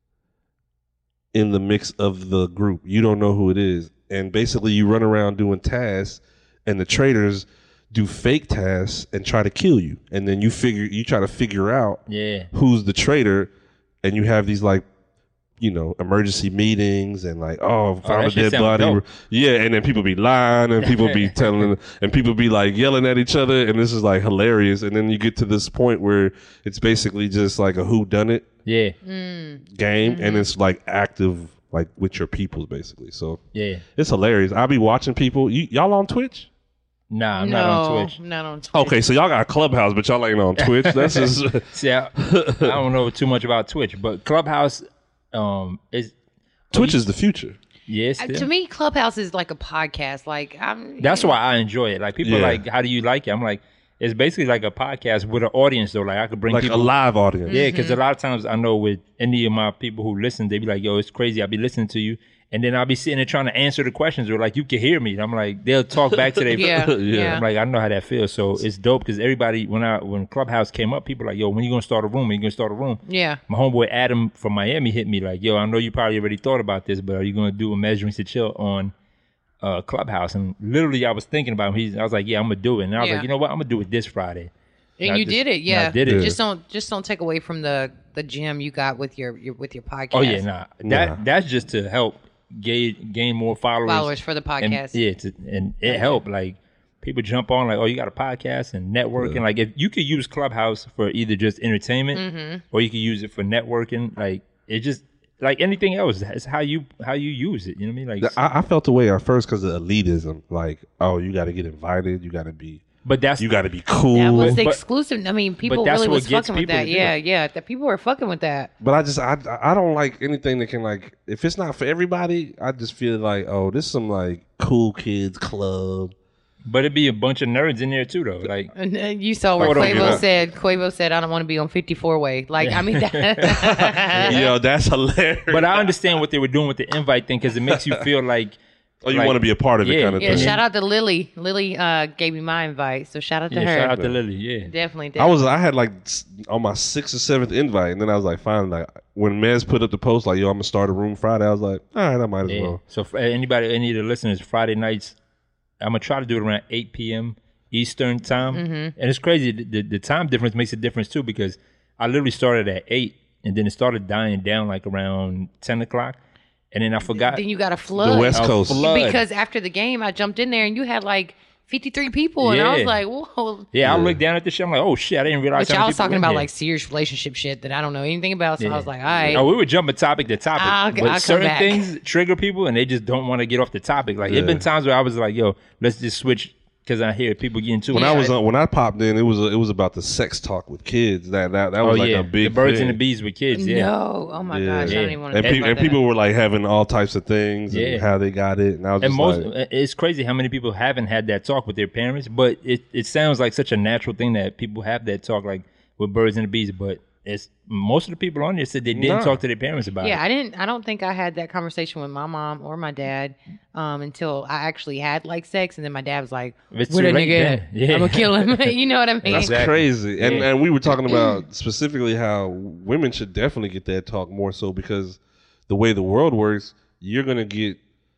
in the mix of the group. You don't know who it is. And basically you run around doing tasks and the traders do fake tasks and try to kill you. And then you try to figure out who's the trader, and you have these emergency meetings and found a dead body. Dope. Yeah, and then people be lying and people be telling and people be yelling at each other, and this is hilarious. And then you get to this point where it's basically just like a whodunit game, and it's active with your people basically. So it's hilarious. I'll be watching people. Y'all on Twitch? Nah, I'm not on Twitch. Not on Twitch. Okay, so y'all got Clubhouse, but y'all ain't on Twitch. That's just see. I don't know too much about Twitch, but Clubhouse. Twitch is the future. Yes, to me, Clubhouse is like a podcast. That's why I enjoy it. People are like, how do you like it? I'm like, it's basically like a podcast with an audience though. I could bring people, a live audience. Yeah, because a lot of times I know with any of my people who listen, they be like, yo, it's crazy. I'll be listening to you. And then I'll be sitting there trying to answer the questions, or you can hear me. And I'm like, they'll talk back to their yeah. I'm like, I know how that feels. So it's dope because everybody, when Clubhouse came up, people were like, yo, when you gonna start a room? When you gonna start a room? Yeah. My homeboy Adam from Miami hit me like, yo, I know you probably already thought about this, but are you gonna do a Measuring to Chill on Clubhouse? And literally, I was thinking about him. I was like, yeah, I'm gonna do it. And I was like, you know what? I'm gonna do it this Friday. And you did it, yeah. I did it. Just don't take away from the gem you got with your podcast. Oh yeah, that's just to help gain more followers for the podcast. And it helped. People jump on oh, you got a podcast and networking. If you could use Clubhouse for either just entertainment or you could use it for networking. It just anything else. It's how you use it. You know what I mean? I felt the way at first because of elitism. Oh, you got to get invited. You got to be. But you got to be cool. That was exclusive. I mean, people really was fucking with that. Yeah. That people were fucking with that. But I don't like anything that can if it's not for everybody. I just feel oh, this is some cool kids club. But it'd be a bunch of nerds in there too, though. And you saw where Quavo said, "I don't want to be on 54 way." I mean, yo, that's hilarious. But I understand what they were doing with the invite thing because it makes you feel like. Oh, you want to be a part of it kind of thing. Shout out to Lily. Lily gave me my invite, so shout out to her. Shout out to Lily, yeah. Definitely. I had on my 6th or 7th invite, and then I was finally, when Mez put up the post, yo, I'm going to start a room Friday, I was like, all right, I might as well. So for any of the listeners, Friday nights, I'm going to try to do it around 8 p.m. Eastern time. And it's crazy. The time difference makes a difference too because I literally started at 8, and then it started dying down like around 10 o'clock. And then I forgot. Then you got a flood. The West Coast. Because after the game, I jumped in there and you had like 53 people. And I was like, whoa. Yeah, I looked down at the shit. I'm like, oh shit, I didn't realize. But y'all was talking about like serious relationship shit that I don't know anything about. So I was like, all right. Oh, we were jumping topic to topic. I'll certain things trigger people and they just don't want to get off the topic. Like, it's been times where I was like, yo, let's just switch. Because I hear people getting too. When I popped in, it was about the sex talk with kids. That was like a big the birds thing. and the bees with kids. Yeah. No, oh my gosh, I don't even want to. And people were like having all types of things and how they got it. And I was just it's crazy how many people haven't had that talk with their parents. But it sounds like such a natural thing that people have that talk like with birds and the bees. But it's most of the people on there said they didn't talk to their parents about it. Yeah, I don't think I had that conversation with my mom or my dad until I actually had like sex, and then my dad was like, "Where the nigga at? I'm gonna kill him." You know what I mean? That's crazy. And we were talking about specifically how women should definitely get that talk more so, because the way the world works, you're gonna get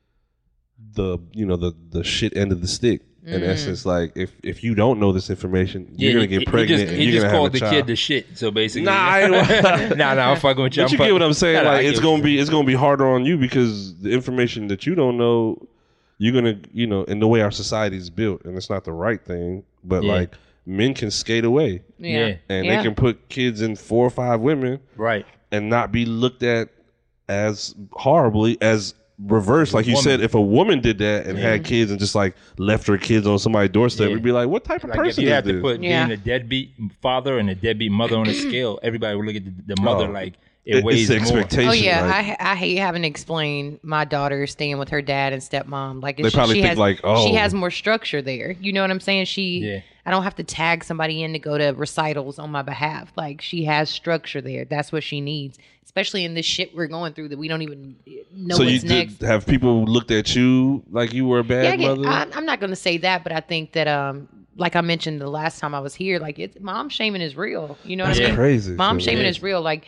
the shit end of the stick. In essence, like if you don't know this information, you're gonna get pregnant and you're gonna have a child. He just called the kid the shit. So basically, I'm fucking with you. But you get what I'm saying? Like it's gonna be harder on you because the information that you don't know, you're gonna in the way our society is built, and it's not the right thing. But like men can skate away, and they can put kids in 4 or 5 women, right, and not be looked at as horribly as. Reverse, like you said, if a woman did that and had kids and just like left her kids on somebody's doorstep, we'd be like, what type of person is this? If you had to put being a deadbeat father and a deadbeat mother on a scale, everybody would look at the mother like it weighs it's the expectation. Oh yeah, like, I hate having to explain my daughter staying with her dad and stepmom. Like they probably think like, oh, she has more structure there. You know what I'm saying? I don't have to tag somebody in to go to recitals on my behalf. Like she has structure there. That's what she needs. Especially in this shit we're going through that we don't even know what's next. So have people looked at you like you were a bad mother? I'm not going to say that, but I think that, like I mentioned the last time I was here, like mom shaming is real. You know what I mean? That's crazy. Mom shaming is real. Like,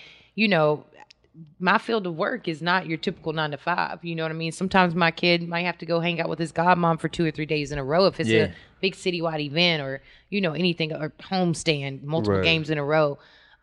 my field of work is not your typical 9 to 5. You know what I mean? Sometimes my kid might have to go hang out with his godmom for 2 or 3 days in a row if it's a big citywide event or, anything, or homestand, multiple games in a row.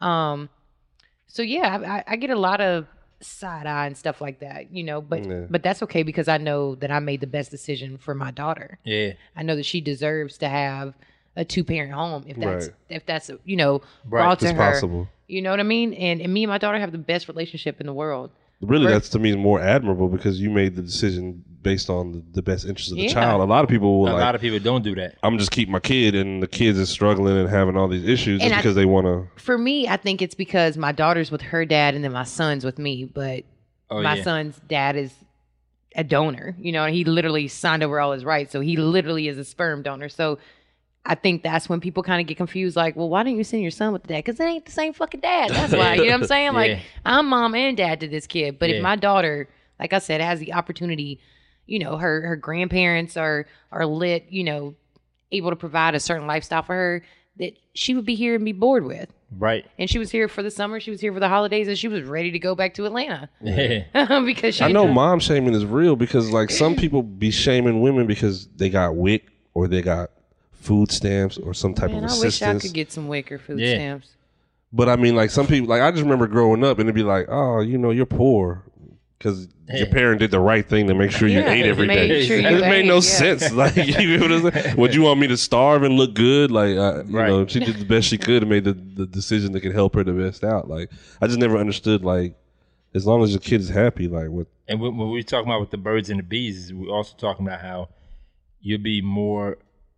So yeah, I get a lot of side eye and stuff like that, but that's okay because I know that I made the best decision for my daughter. Yeah. I know that she deserves to have a 2-parent home if that's brought to her. Possible. You know what I mean? And me and my daughter have the best relationship in the world. Really, that's to me more admirable because you made the decision based on the best interest of the child. A lot of people a lot of people don't do that. I'm just keep my kid, and the kids is struggling and having all these issues just because they want to. For me, I think it's because my daughter's with her dad and then my son's with me. But my son's dad is a donor. He literally signed over all his rights, so he literally is a sperm donor. So I think that's when people kind of get confused. Like, well, why don't you send your son with the dad? Because it ain't the same fucking dad. That's why. You know what I'm saying? Like, I'm mom and dad to this kid. But if my daughter, like I said, has the opportunity, her grandparents are lit, able to provide a certain lifestyle for her that she would be here and be bored with. Right. And she was here for the summer. She was here for the holidays, and she was ready to go back to Atlanta. Because I know mom shaming is real because like some people be shaming women because they got WIC or they got food stamps or some type of assistance. I wish I could get some WIC or food stamps. But I mean, like some people, like I just remember growing up and it'd be like, oh, you're poor because your parent did the right thing to make sure you ate every day. It made no sense. Like, you know what I'm saying? Would you want me to starve and look good? Like, she did the best she could and made the decision that could help her the best out. Like, I just never understood, like, as long as your kid is happy, like, what. And when we're talking about with the birds and the bees, we're also talking about how you'll be more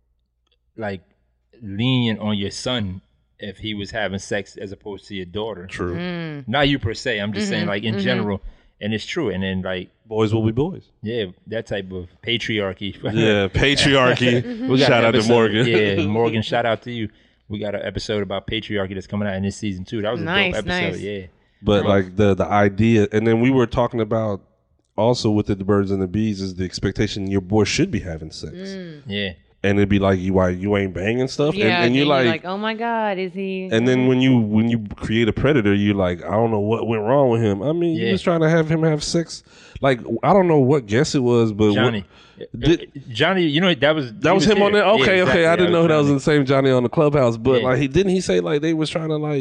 like lenient on your son if he was having sex as opposed to your daughter. True. Not you per se. I'm just saying like in general. And it's true. And then like boys will be boys. Yeah, that type of patriarchy. Yeah, patriarchy. We got shout out to Morgan. Yeah, Morgan, shout out to you. We got an episode about patriarchy that's coming out in this season too. That was a dope episode. Yeah. But like the idea, and then we were talking about also with the birds and the bees is the expectation your boy should be having sex. Yeah. And it'd be like, you ain't banging stuff? Yeah, and you're like, oh my God, is he? And then when you create a predator, you're like, I don't know what went wrong with him. I mean, you was trying to have him have sex. Like, I don't know what guess it was, but Johnny. Johnny, that was him on there? Okay, exactly. I didn't know that was the same Johnny on the Clubhouse. But like, didn't he say like they was trying to like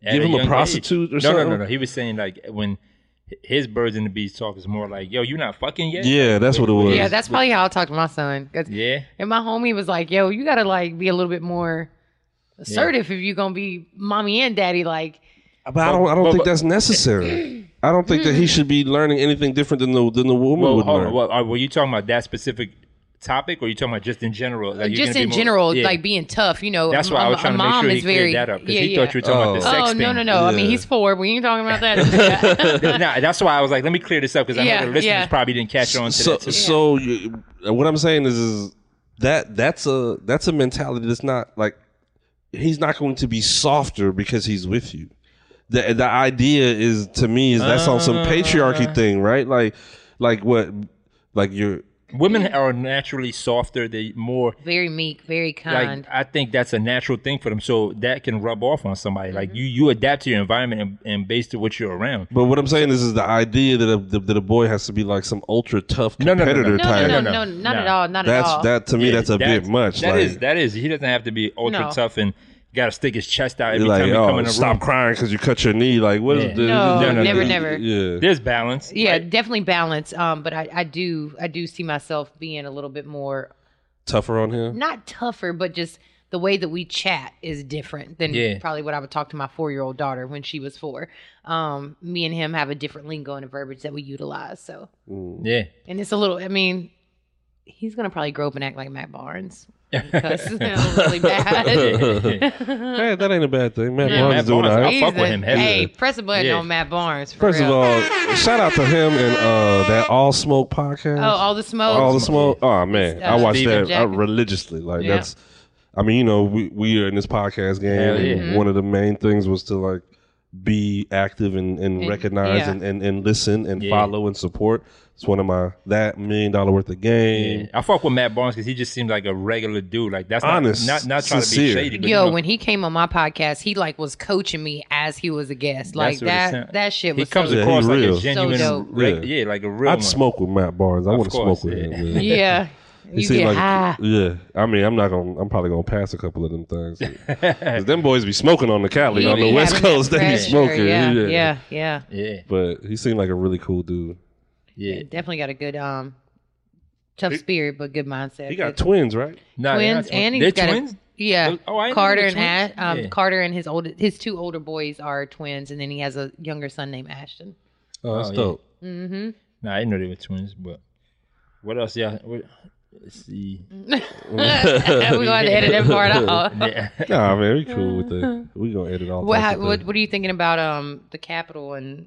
give him a prostitute or something? No. He was saying like when his Birds and the Bees talk is more like, yo, you not fucking yet? Yeah, that's what it was. Yeah, that's probably how I talk to my son. Yeah. And my homie was like, yo, you gotta like be a little bit more assertive if you're gonna be mommy and daddy. Like, but I don't think that's necessary. I don't think that he should be learning anything different than the woman would learn. Were you talking about that specific topic, or are you talking about just in general? Like just in general, like being tough, you know. That's why I was trying to make sure he cleared that up, because he thought you were talking about the sex thing. No. Yeah. I mean, he's 4. We ain't talking about that. Nah, that's why I was like, let me clear this up, because I know the listeners probably didn't catch on to that too. So what I'm saying is that's a mentality that's not like, he's not going to be softer because he's with you. The idea is, to me, is that's on some patriarchy thing, right? Like you're. Women are naturally softer. They more very meek, very kind. Like, I think that's a natural thing for them, so that can rub off on somebody. Like you adapt to your environment and based on what you're around. But what I'm saying is the idea that a boy has to be like some ultra tough competitor type. No, not at all. Not at all. That to me, that's a bit much. That is. He doesn't have to be ultra tough and got to stick his chest out every time he come in the room. Stop crying because you cut your knee. Like, what is this? No, never. Yeah. There's balance. Yeah, definitely balance. But I do see myself being a little bit more tougher on him. Not tougher, but just the way that we chat is different than probably what I would talk to my 4-year-old daughter when she was 4. Me and him have a different lingo and a verbiage that we utilize. So yeah, and it's a little. I mean, he's gonna probably grow up and act like Matt Barnes. Because really bad. Hey, that ain't a bad thing. Matt Barnes is doing all right. I fuck with him heavily. Hey, press a button on Matt Barnes. First of all, shout out to him and that All Smoke podcast. Oh, All the Smoke. All the Smoke. Oh man, I watch that religiously. Like that's. I mean, you know, we are in this podcast game. And one of the main things was to like be active and recognize and listen and follow and support. It's one of that $1 million worth of game. Yeah. I fuck with Matt Barnes because he just seems like a regular dude. Like that's honest, not trying to be shady. But when he came on my podcast, he like was coaching me as he was a guest. Like that shit was. He comes across like a genuine, like a real. I'd smoke with Matt Barnes. I want to smoke with him. Man. Yeah. You seem like I mean, I'm probably gonna pass a couple of them things. Cause them boys be smoking on the Cali on the West Coast. They be smoking. Yeah. But he seemed like a really cool dude. Yeah, definitely got a good tough spirit, but good mindset. He got twins, right? No, twins, and he's got twins. Carter and Carter and his 2 older boys are twins, and then he has a younger son named Ashton. Oh, that's dope. Mm-hmm. Nah, I didn't know they were twins, but what else? Yeah. Let's see. We're going to edit that part out. Nah, man, we cool with that. We gonna edit all. What are you thinking about the Capitol and?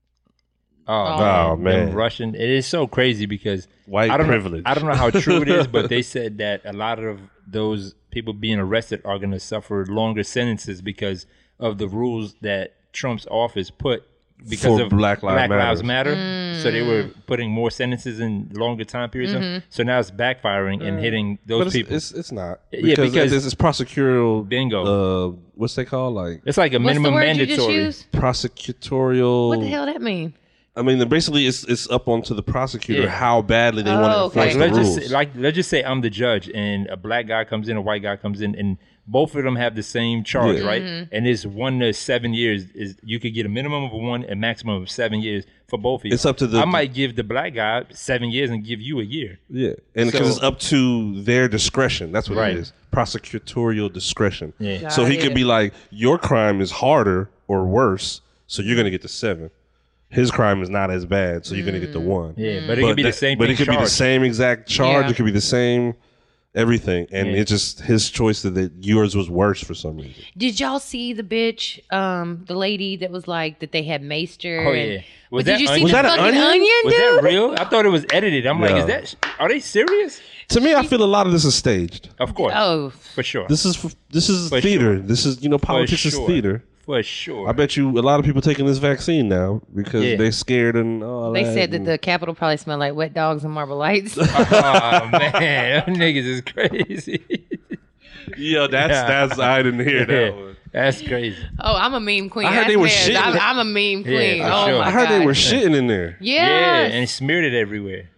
Oh man, Russian. It is so crazy because white privilege. I don't know how true it is, but they said that a lot of those people being arrested are going to suffer longer sentences because of the rules that Trump's office put because of Black Lives Matter. So they were putting more sentences in longer time periods. So now it's backfiring and hitting those people. It's not because it's prosecutorial bingo. What's they called? Like it's like a minimum mandatory prosecutorial. What the hell that mean? I mean, basically, it's up onto the prosecutor how badly they want to enforce the rules. Let's just say I'm the judge, and a black guy comes in, a white guy comes in, and both of them have the same charge, right? And it's 1 to 7 years. You could get a minimum of 1, a maximum of 7 years for both of you. It's up to I might give the black guy 7 years and give you a year. Yeah, and because it's up to their discretion. That's what it is. Prosecutorial discretion. Yeah. So he could be like, your crime is harder or worse, so you're going to get the 7. His crime is not as bad, so you're going to get the 1. Yeah, but it could be the same thing. But it could be the same exact charge. It could be the same everything. And it's just his choice that yours was worse for some reason. Did y'all see the bitch, the lady that was like, that they had maced her? Oh, yeah. Was that an onion, was dude? that real? I thought it was edited. I'm like, are they serious? To me, I feel a lot of this is staged. Of course. Oh. For sure. This is theater. Sure. This is, politics is theater. For sure. I bet you a lot of people taking this vaccine now because they're scared and all they that. said that the Capitol probably smelled like wet dogs and Marble Lights. Oh, man. Them niggas is crazy. Yo, that's I didn't hear that one. That's crazy. Oh, I'm a meme queen. I heard they were shitting. I'm a meme queen. Yeah, oh, sure. my I heard God. they were shitting in there. Yeah. And smeared it everywhere.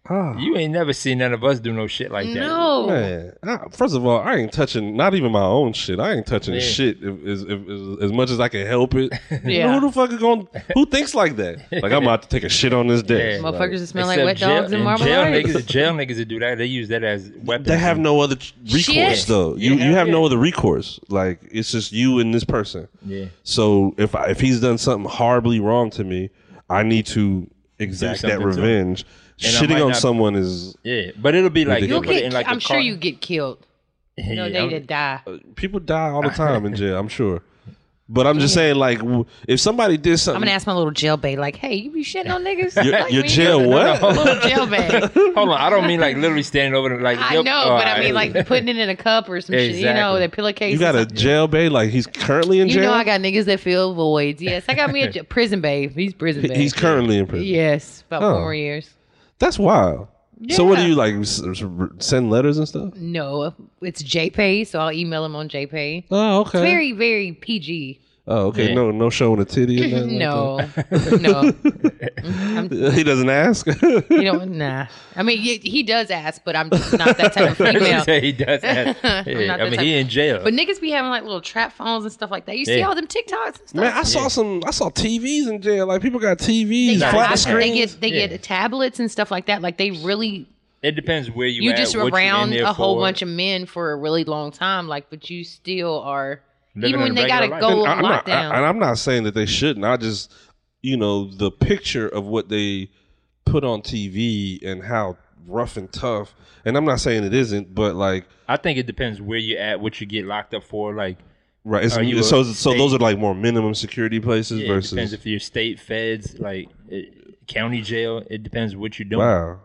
You ain't never seen none of us do no shit like that. No. Man, first of all, I ain't touching not even my own shit. I ain't touching shit if as much as I can help it. Yeah. Who the fuck is who thinks like that? Like I'm about to take a shit on this day. Yeah. Motherfuckers that smell Except like wet dogs and marble jail ice. niggas that do that, they use that as weapons. They have no other recourse Shit. though. You have no other recourse. Like it's just you and this person. Yeah. So if he's done something horribly wrong to me, I need to exact that something to him. revenge. And I Shitting might on not- someone is Yeah, but it'll be like You'll they'll put it in like I'm a sure car- you get killed. No, Yeah, they die. people die all the time in jail. I'm sure, but I'm just saying like if somebody did I'm something, gonna ask my little jail babe, like, hey, you be shitting on niggas? Like your me? jail what? Little jail babe. Hold on, I don't mean like literally standing over like. I know, but I mean like putting it in a cup or some shit. You know, Exactly. that pillowcase. You got or a something. jail babe like he's currently in You jail. know, I got niggas that fill voids. Yes, I got me a prison babe. He's prison babe. He's currently in prison. Yes, about Oh. 4 more years. That's wild. So what do Yeah. you like? Send letters and stuff? No, it's JPay, so I'll email him on JPay. Oh, okay. It's very, very PG. Oh, okay. Yeah. No showing a titty or nothing. No, no, Like he doesn't ask. you don't. Nah, I mean he does ask, but I'm just not that type of female. he does. Yeah, not I that mean, type- he in jail. But niggas be having like little trap phones and stuff like that. You see Yeah. all them TikToks and stuff. Man, I saw TVs in jail. Like people got They TVs, got flat iPads, screens. they get tablets and stuff like that. Like they really, It depends where you. you at, just what you in around there a whole for. bunch of men for a really long time. Like, but you still are. Living Even a when they gotta regular go life. on lockdown. And I'm not saying that they shouldn't. I just, the picture of what they put on TV and how rough and tough. And I'm not saying it isn't, but like, I think it depends where you at, what you get locked up for. Like, right. Are you So a those state- are like more minimum security places yeah, it versus. depends if you're state feds, like county jail. It depends what you're doing. Wow.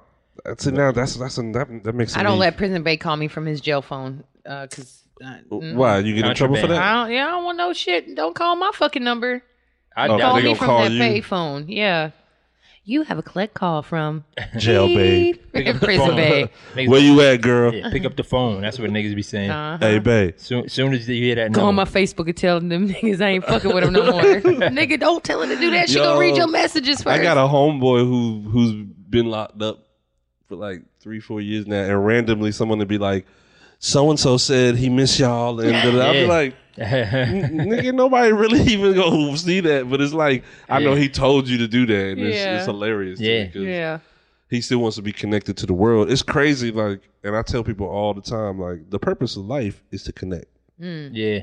That makes. I don't me- let Prison Bay call me from his jail phone because. Why you get in trouble for Contraband. that? I don't want no shit. Don't call my fucking number. I Oh, Call they me gonna from call that you? pay phone. Yeah. You have a collect call from Jail babe. Prison Bay. Niggas- Where you at, girl? Yeah, pick up the phone. That's what niggas be saying. Hey, babe. Soon as you hear that, Go on my number, Facebook and tell them niggas I ain't fucking with them no more. Nigga, don't tell her to do that. She gonna read your messages first. I got a homeboy who's been locked up for like 3-4 years now, and randomly someone would be like, "So and so said he miss y'all," and I'll be Yeah. like, "Nigga, nobody really even go see that." But it's like I know he told you to do that, and it's hilarious. Yeah. to me 'cause Yeah. he still wants to be connected to the world. It's crazy, like, and I tell people all the time, like, the purpose of life is to connect. yeah.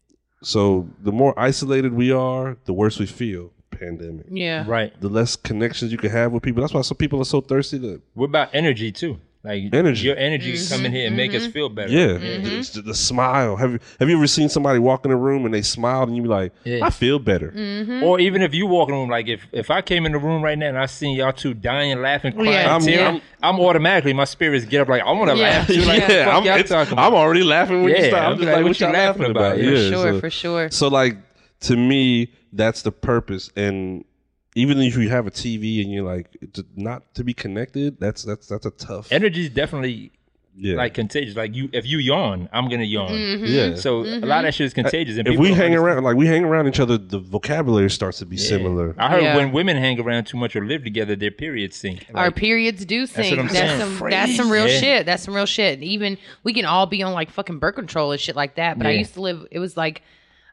So the more isolated we are, the worse we feel. Pandemic. Yeah. Right. The less connections you can have with people. That's why some people are so thirsty to. What about energy too? Like Energy. your energy can come in here and make us feel better. Yeah, it's the smile. Have you ever seen somebody walk in a room and they smiled and you be like, Yeah. I feel better. Or even if you walk in the room, like if I came in the room right now and I seen y'all two dying, laughing, crying, Yeah. tearing, I'm automatically my spirits get up like I want to laugh too. Like, Yeah. fuck y'all talking about? I'm already laughing when you Yeah, start. I'm I'm just like, like, what what you y'all laughing about? Yeah. For sure, so, for sure. So like to me, that's the purpose. And even if you have a TV and you're like not to be connected, that's a tough. Energy is definitely Yeah, like contagious. Like if you yawn, I'm gonna yawn. yeah. So a lot of that shit is contagious. And If people we don't hang understand. around, we hang around each other, the vocabulary starts to be similar. I heard Yeah. when women hang around too much or live together, their periods sink. Our Like, periods do sink. what I'm saying. That's some real Yeah. shit. That's some real shit. Even we can all be on like fucking birth control and shit like that. But I Yeah. used to live. It was like,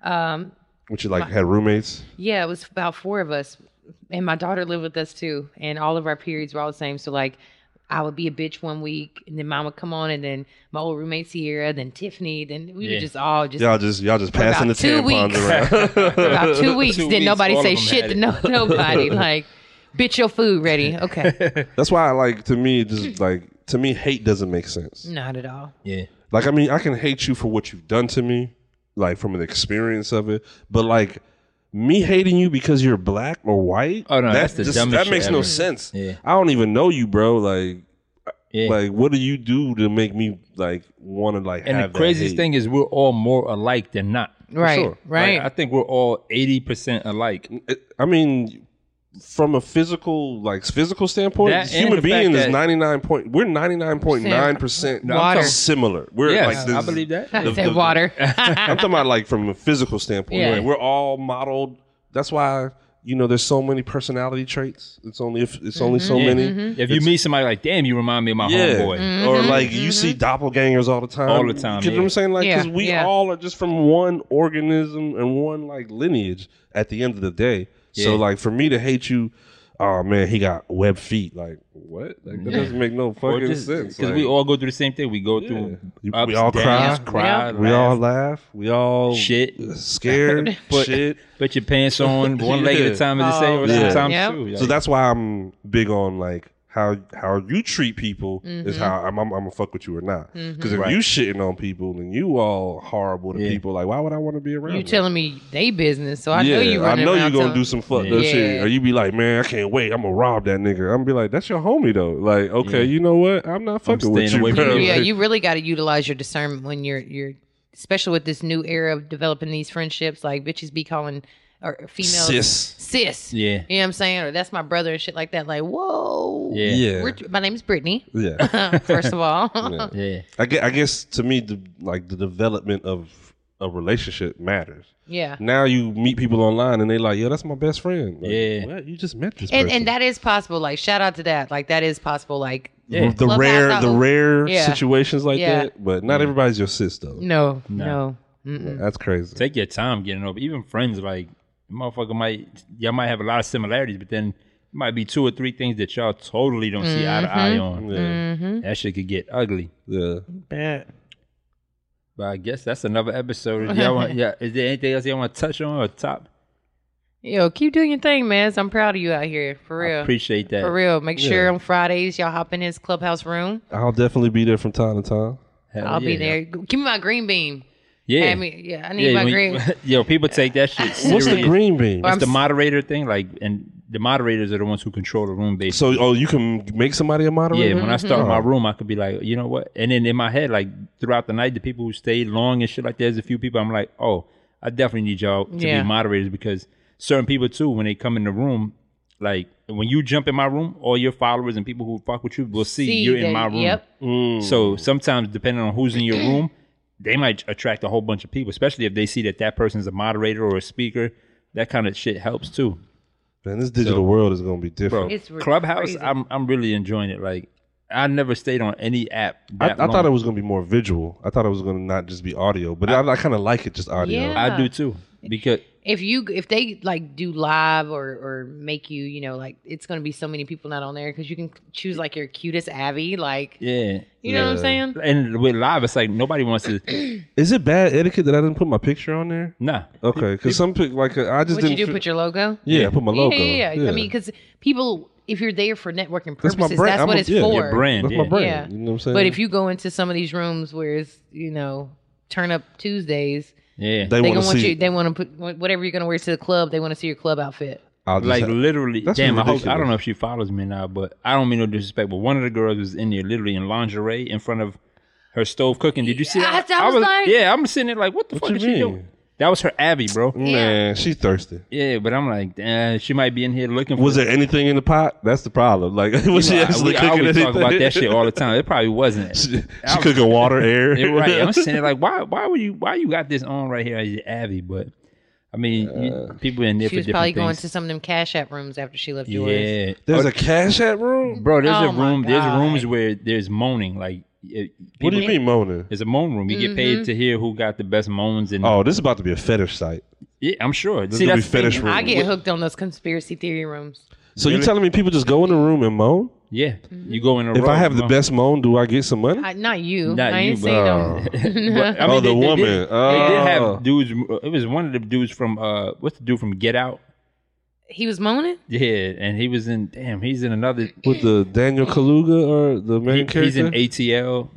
Which you like had roommates. yeah, it was about 4 of us, and my daughter lived with us too. And all of our periods were all the same. So like, I would be a bitch one week, and then mom would come on, and then my old roommate Sierra, then Tiffany, then we Yeah. would just all just Y'all just passing the about 2 tampons weeks. around. for about 2 weeks. 2 Then weeks, nobody all say of them shit had to it. nobody. Like, bitch, your food ready? Okay, That's why I like to me hate doesn't make sense. not at all. yeah. Like I mean I can hate you for what you've done to me, like from an experience of it, but like me hating you because you're black or white. Oh, no, that's the dumbest that shit makes no ever. sense. Yeah. I don't even know you, bro. Like Yeah. like what do you do to make me like want to like And have the craziest that hate? thing is we're all more alike than not. Right, sure. right. Like, I think we're all 80% alike. I mean, from a physical standpoint, That and human the being fact is that- we're 99.9% Water. similar. We're Yes, like this, I believe that. I said water. I'm talking about like from a physical standpoint. Yeah. Like, we're all modeled. That's why there's so many personality traits. It's only so many. If you meet somebody like, damn, you remind me of my homeboy. Or like you see doppelgangers all the time. All the time, You know what I'm saying? Like, because we Yeah. all are just from one organism and one like lineage at the end of the day. So like for me to hate you, oh man, he got web feet. Like what? Like that doesn't make no fucking sense. Because Like, we all go through the same thing. We go through ups, we all downs, cry. cry, we all laugh. We all shit, scared. shit. Put your pants on one leg at a time, as they say, or Yeah. sometimes Yep. two. So that's why I'm big on like how you treat people is how I'm gonna fuck with you or not. Because if you shitting on people and you all horrible to people, like why would I want to be around You you? telling me they business, so I know you I running know around you gonna telling- do some fucked up shit, or you be like, man, I can't wait, I'm gonna rob that nigga. I'm gonna be like, that's your homie though. Like, okay, you know what? I'm not fucking with staying you, away bro. from you. Yeah, Like, you really got to utilize your discernment when you're, especially with this new era of developing these friendships. Like bitches be calling or females sis. Yeah. You know what I'm saying? Or that's my brother and shit like that. Like, whoa. Yeah. My name is Brittany. yeah. First of all. Yeah. I guess to me, the development of a relationship matters. Yeah. Now you meet people online and they like, yo, that's my best friend. Like, Yeah. well, you just met this person. And that is possible. Like, shout out to that. Like, that is possible. Like, Yeah. the Clubhouse rare Yeah. situations like Yeah. that, but not everybody's your sis though. no. That's crazy. Take your time getting over. Even friends, like, motherfucker y'all might have a lot of similarities, but then it might be 2 or 3 things that y'all totally don't see eye to eye on. Yeah. That shit could get ugly. Yeah. Bad. But I guess that's another episode. Y'all want, is there anything else y'all want to touch on or top? Yo, keep doing your thing, man. I'm proud of you out here. For real. Appreciate that. For real. Make sure on Fridays y'all hop in his clubhouse room. I'll definitely be there from time to time. Hell I'll be yeah. there. Give me my green beam. Yeah. I need my when- green. Yo, people take that shit serious. What's the green bean? It's the moderator thing, like, and the moderators are the ones who control the room, basically. So, you can make somebody a moderator? Yeah, when I start my room, I could be like, you know what? And then in my head, like throughout the night, the people who stayed long and shit like that, there's a few people I'm like, oh, I definitely need y'all to be moderators, because certain people too, when they come in the room, like when you jump in my room, all your followers and people who fuck with you will see you're in my room. Yep. So sometimes, depending on who's in your room, they might attract a whole bunch of people, especially if they see that person's a moderator or a speaker. That kind of shit helps too. Man, this digital world is going to be different. Bro, It's Clubhouse, crazy. I'm really enjoying it. Like, I never stayed on any app. I thought it was going to be more visual. I thought it was going to not just be audio, but I kind of like it just audio. Yeah. I do too, because If they like do live or make you, you know, like it's gonna be so many people not on there because you can choose like your cutest Abby, like yeah. you know what I'm saying? And with live, it's like nobody wants to. Is it bad etiquette that I didn't put my picture on there? Nah. Okay, because some like I just What you didn't. do? Put your logo? I put my logo. Yeah. I mean, because people, if you're there for networking That's purposes, my brand. that's I'm what a- it's yeah. for. Your brand. That's yeah. my brand. Yeah. You know what I'm saying? But if you go into some of these rooms where it's, you know, turn up Tuesdays, Yeah. they they want gonna to want see. you. They want to put whatever you're gonna wear to the club. They want to see your club outfit. I'll just Like have- literally, That's damn. I ridiculous. don't know if she follows me now, but I don't mean no disrespect. But one of the girls was in there literally in lingerie in front of her stove cooking. Did you see that? I was like- yeah, I'm sitting there like, what the fuck you is she mean? doing? That was her Abby, bro. Man, she's thirsty. Yeah, but I'm like, she might be in here looking for. Was there anything in the pot? That's the problem. Like, was she actually I cooking always anything? talk about that shit all the time. It probably wasn't. she cooking water, air. You're right. I'm sitting there like, why you got this on right here as your Abby? But I mean, people in there She for was different probably things. going to some of them Cash App rooms after she left yours. Yeah, There's a Cash App room. bro. There's Oh a my room. There's God. rooms where there's moaning. Like, What do you mean moaning? There's a moan room. You get paid to hear who got the best moans, and Oh, this is about to be a fetish site. yeah, I'm sure. This is gonna be that's the thing. fetish room. I get hooked on those conspiracy theory rooms. So you telling me people just go in the room and moan? Yeah, you go in a If row, I have the moan. best moan, do I get some money? Not you. Not I ain't you, saying bro. no. But, I Oh, the they woman. Did, Oh. They did have dudes. It was one of the dudes from what's the dude from Get Out? He was moaning? Yeah, and he was in. Damn, he's in another. With the Daniel Kaluuya or the main character? He's in ATL.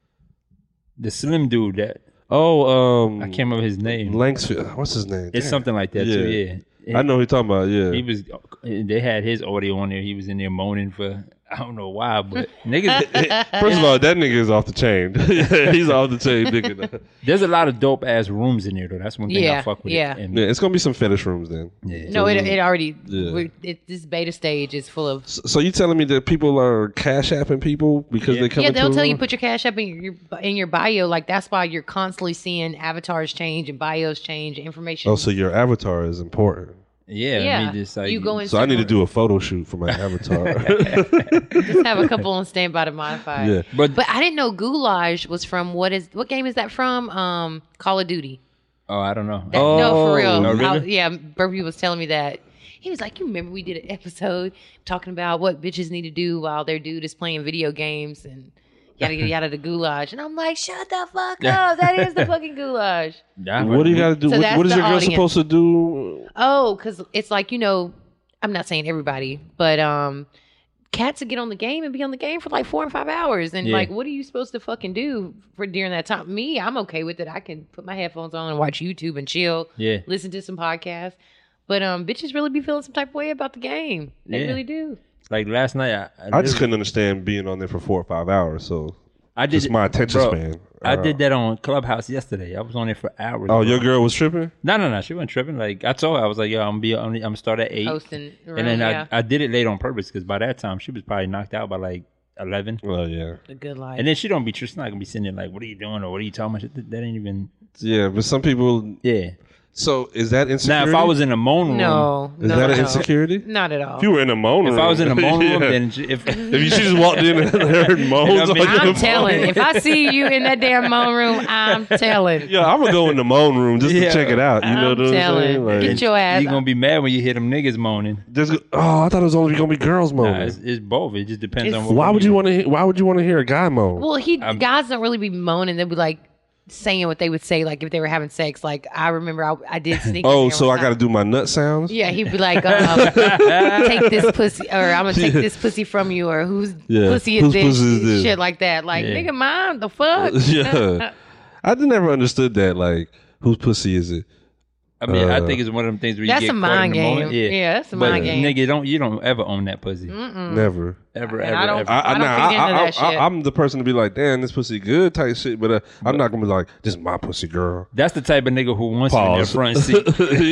The slim dude that Oh, I can't remember his name. Langsfield. What's his name? It's Damn. something like that too. Yeah, I know who you're talking about. Yeah. He was. They had his audio on there. He was in there moaning for I don't know why, but niggas. First of all, that nigga is off the chain. He's off the chain, nigga. There's a lot of dope ass rooms in there though. That's one thing I Yeah, fuck with. yeah. It. And, Yeah, it's gonna be some fetish rooms then. yeah. No, it already. Yeah. This beta stage is full of. So you telling me that people are cash apping people because they come Yeah, into they'll a tell you room? put your cash up in your bio. Like that's why you're constantly seeing avatars change and bios change, information. Oh, so your avatar is important. Yeah, I mean, just like you go in. So I need to do a photo shoot for my avatar. Just have a couple on standby to modify. Yeah. But I didn't know Goulash was from what game is that from? Call of Duty. Oh, I don't know. No, for real. Oh, really? Yeah, Burpee was telling me that. He was like, you remember we did an episode talking about what bitches need to do while their dude is playing video games and yada yada yada, the Goulash. And I'm like, shut the fuck up. That is the fucking Goulash. What do you got to do? So What is that's your girl the supposed to do? Oh, because it's like, I'm not saying everybody, but cats would get on the game and be on the game for like 4 and 5 hours. And like, what are you supposed to fucking do for during that time? Me, I'm okay with it. I can put my headphones on and watch YouTube and chill. Yeah. Listen to some podcasts. But bitches really be feeling some type of way about the game. They really do. Like last night, I just couldn't understand being on there for 4 or 5 hours. So I did just my attention span. I did that on Clubhouse yesterday. I was on there for hours. Oh, your girl was tripping? No. She wasn't tripping. Like I told her, I was like, yo, I'm gonna start at 8. Hosting. And then I did it late on purpose because by that time she was probably knocked out by like 11. Well, yeah. The good life. And then she's not gonna be sitting there like, what are you doing or what are you talking about? That ain't even. Yeah, but some people. Yeah. So is that insecurity? Now, if I was in a moan room, is that an insecurity? Not at all. If you were in a moan room, if I was in a moan room, yeah. then If she just walked in and heard moans, I'm telling. If I see you in that damn moan room, I'm telling. Yeah, I'm gonna go in the moan room just to check it out. You know what I'm saying? Like, get your ass. You're gonna be mad when you hear them niggas moaning. I thought it was only gonna be girls moaning. Nah, it's both. It just depends on what. Why would you want to hear a guy moan? Well, guys don't really be moaning. They'd be like saying what they would say, like if they were having sex. Like I remember I did sneak. So I got to do my nut sounds. Yeah, he'd be like, "Take this pussy," or "I'm gonna take this pussy from you," or "Whose pussy is this?" Shit like that. Like nigga, mine. The fuck. Yeah, I never understood that. Like, whose pussy is it? I mean, I think it's one of them things where you get that's a mind game. Moment. Yeah, that's a mind game. Nigga, you don't ever own that pussy. Never. Ever. I don't feed into that shit. I'm the person to be like, damn, this pussy good type shit, but I'm not gonna be like, this is my pussy, girl. That's the type of nigga who wants you in their front seat.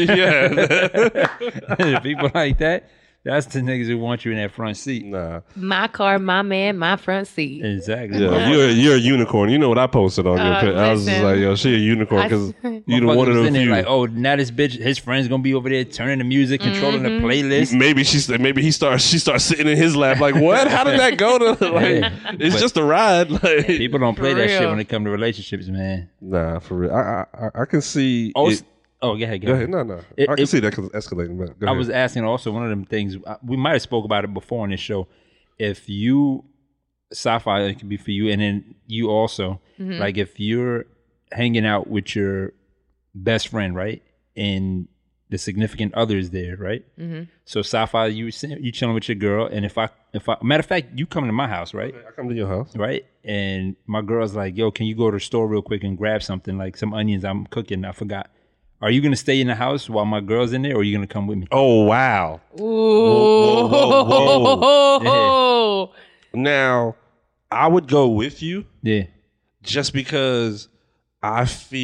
Yeah. People like that. That's the niggas who want you in that front seat. Nah. My car, my man, my front seat. Exactly. Yeah, you're a unicorn. You know what I posted on your page? I was just like, yo, she a unicorn because you the one of those few. Like, oh, now this bitch, his friend's gonna be over there turning the music, controlling the playlist. Maybe she starts sitting in his lap. Like, what? How did that go? It's just a ride. Like, people don't play that shit when it comes to relationships, man. Nah, for real. I can see. Go ahead. Go ahead. No. I can see that escalating. But I was asking also one of them things. We might have spoke about it before on this show. If you, sci-fi, it could be for you, and then you also, like if you're hanging out with your best friend, right, and the significant other is there, right? So sci-fi, you chilling with your girl, and if I matter of fact, you come to my house, right? I come to your house, right? And my girl's like, yo, can you go to the store real quick and grab something, like some onions I'm cooking? I forgot. Are you going to stay in the house while my girl's in there, or are you going to come with me? Oh, wow. Ooh. Whoa. Now, I would go with you. Yeah. Just because I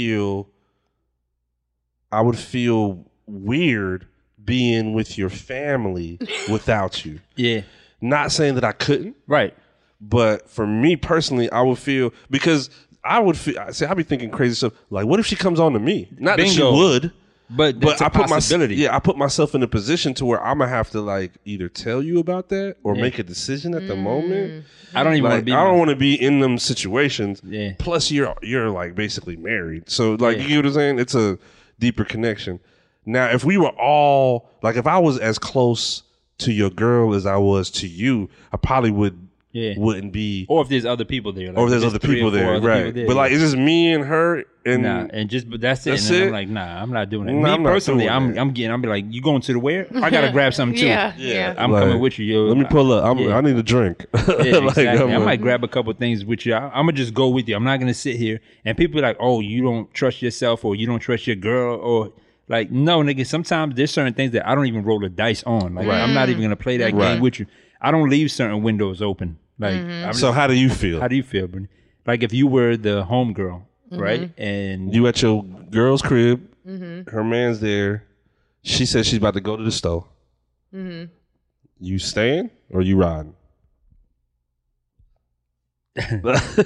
would feel weird being with your family without you. Yeah. Not saying that I couldn't. Right. But for me personally, I would feel, because I'd be thinking crazy stuff. Like, what if she comes on to me? Not that she would, but I put I put myself in a position to where I'm gonna have to like either tell you about that or make a decision at the moment. I don't even want to be. I don't want to be in them situations. Yeah. Plus, you're like basically married, so like you get what I'm saying. It's a deeper connection. Now, if we were all like, if I was as close to your girl as I was to you, I probably wouldn't be. Or if there's other people there. Like, or if there's other people there, right? But like, it's just me and her, and but that's it. That's and it? I'm like, nah, I'm not doing that. Nah, Me I'm not personally, doing I'm be like, you going to the where? I gotta grab something too. Yeah. I'm Like, coming with you, yo. Let me pull up. I need a drink. Yeah, Like, exactly. I might grab a couple things with you. I'm gonna just go with you. I'm not gonna sit here and people are like, oh, you don't trust yourself, or you don't trust your girl, or like, no, nigga. Sometimes there's certain things that I don't even roll the dice on. Like, I'm not even gonna play that game with you. I don't leave certain windows open. Like, so how do you feel? How do you feel, Brittany? Like if you were the home girl, right? And You at your girl's crib, her man's there. She says she's about to go to the store. You staying or you riding?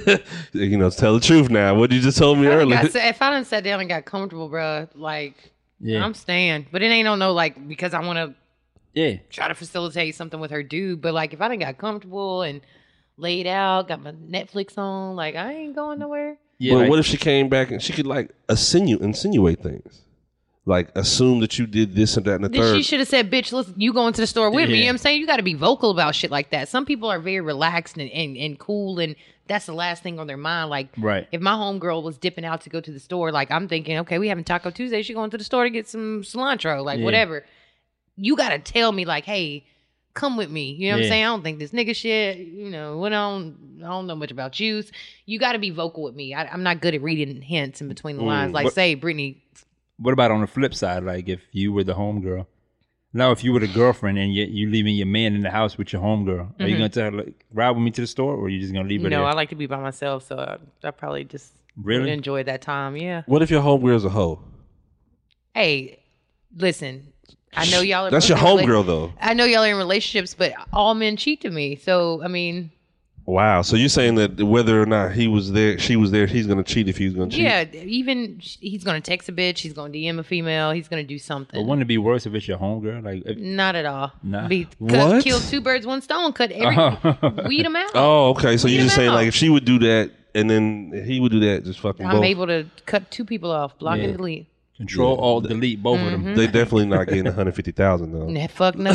Tell the truth now. What you just told me earlier. If I done sat down and got comfortable, bro, like Yeah. I'm staying. But it ain't no like because I want to try to facilitate something with her dude. But like if I done got comfortable and laid out, got my Netflix on, like I ain't going nowhere. Yeah, but what if she came back and she could like insinuate things? Like assume that you did this and that and the third. She should have said, bitch, listen, you going to the store with me. You know what I'm saying? You got to be vocal about shit like that. Some people are very relaxed and cool, and that's the last thing on their mind. Like, if my homegirl was dipping out to go to the store, like I'm thinking, okay, we having Taco Tuesday. She going to the store to get some cilantro, like whatever. You got to tell me like, hey, come with me. You know what I'm saying? I don't think this nigga shit, you know, I don't know much about you. You got to be vocal with me. I'm not good at reading hints in between the lines. Like, say, Brittany. What about on the flip side? Like if you were the homegirl. Now, if you were the girlfriend and you leaving your man in the house with your homegirl, are you going to tell her, like, ride with me to the store, or are you just going to leave her there? No, I like to be by myself, so I probably just would enjoy that time, yeah. What if your homegirl's a hoe? Hey, listen, I know y'all are... That's your homegirl, though. I know y'all are in relationships, but all men cheat to me, so, I mean... Wow. So you're saying that whether or not he was there, she was there, he's going to cheat if he's going to cheat? Yeah. Even he's going to text a bitch. He's going to DM a female. He's going to do something. But wouldn't it be worse if it's your homegirl? Like, not at all. Nah. What? Kill two birds, one stone. Weed them out. Oh, okay. So you're just saying like if she would do that and then he would do that, just fucking I'm able to cut two people off, block and delete. Control, alt, delete, both of them. They definitely not getting 150,000 though. Nah, fuck no.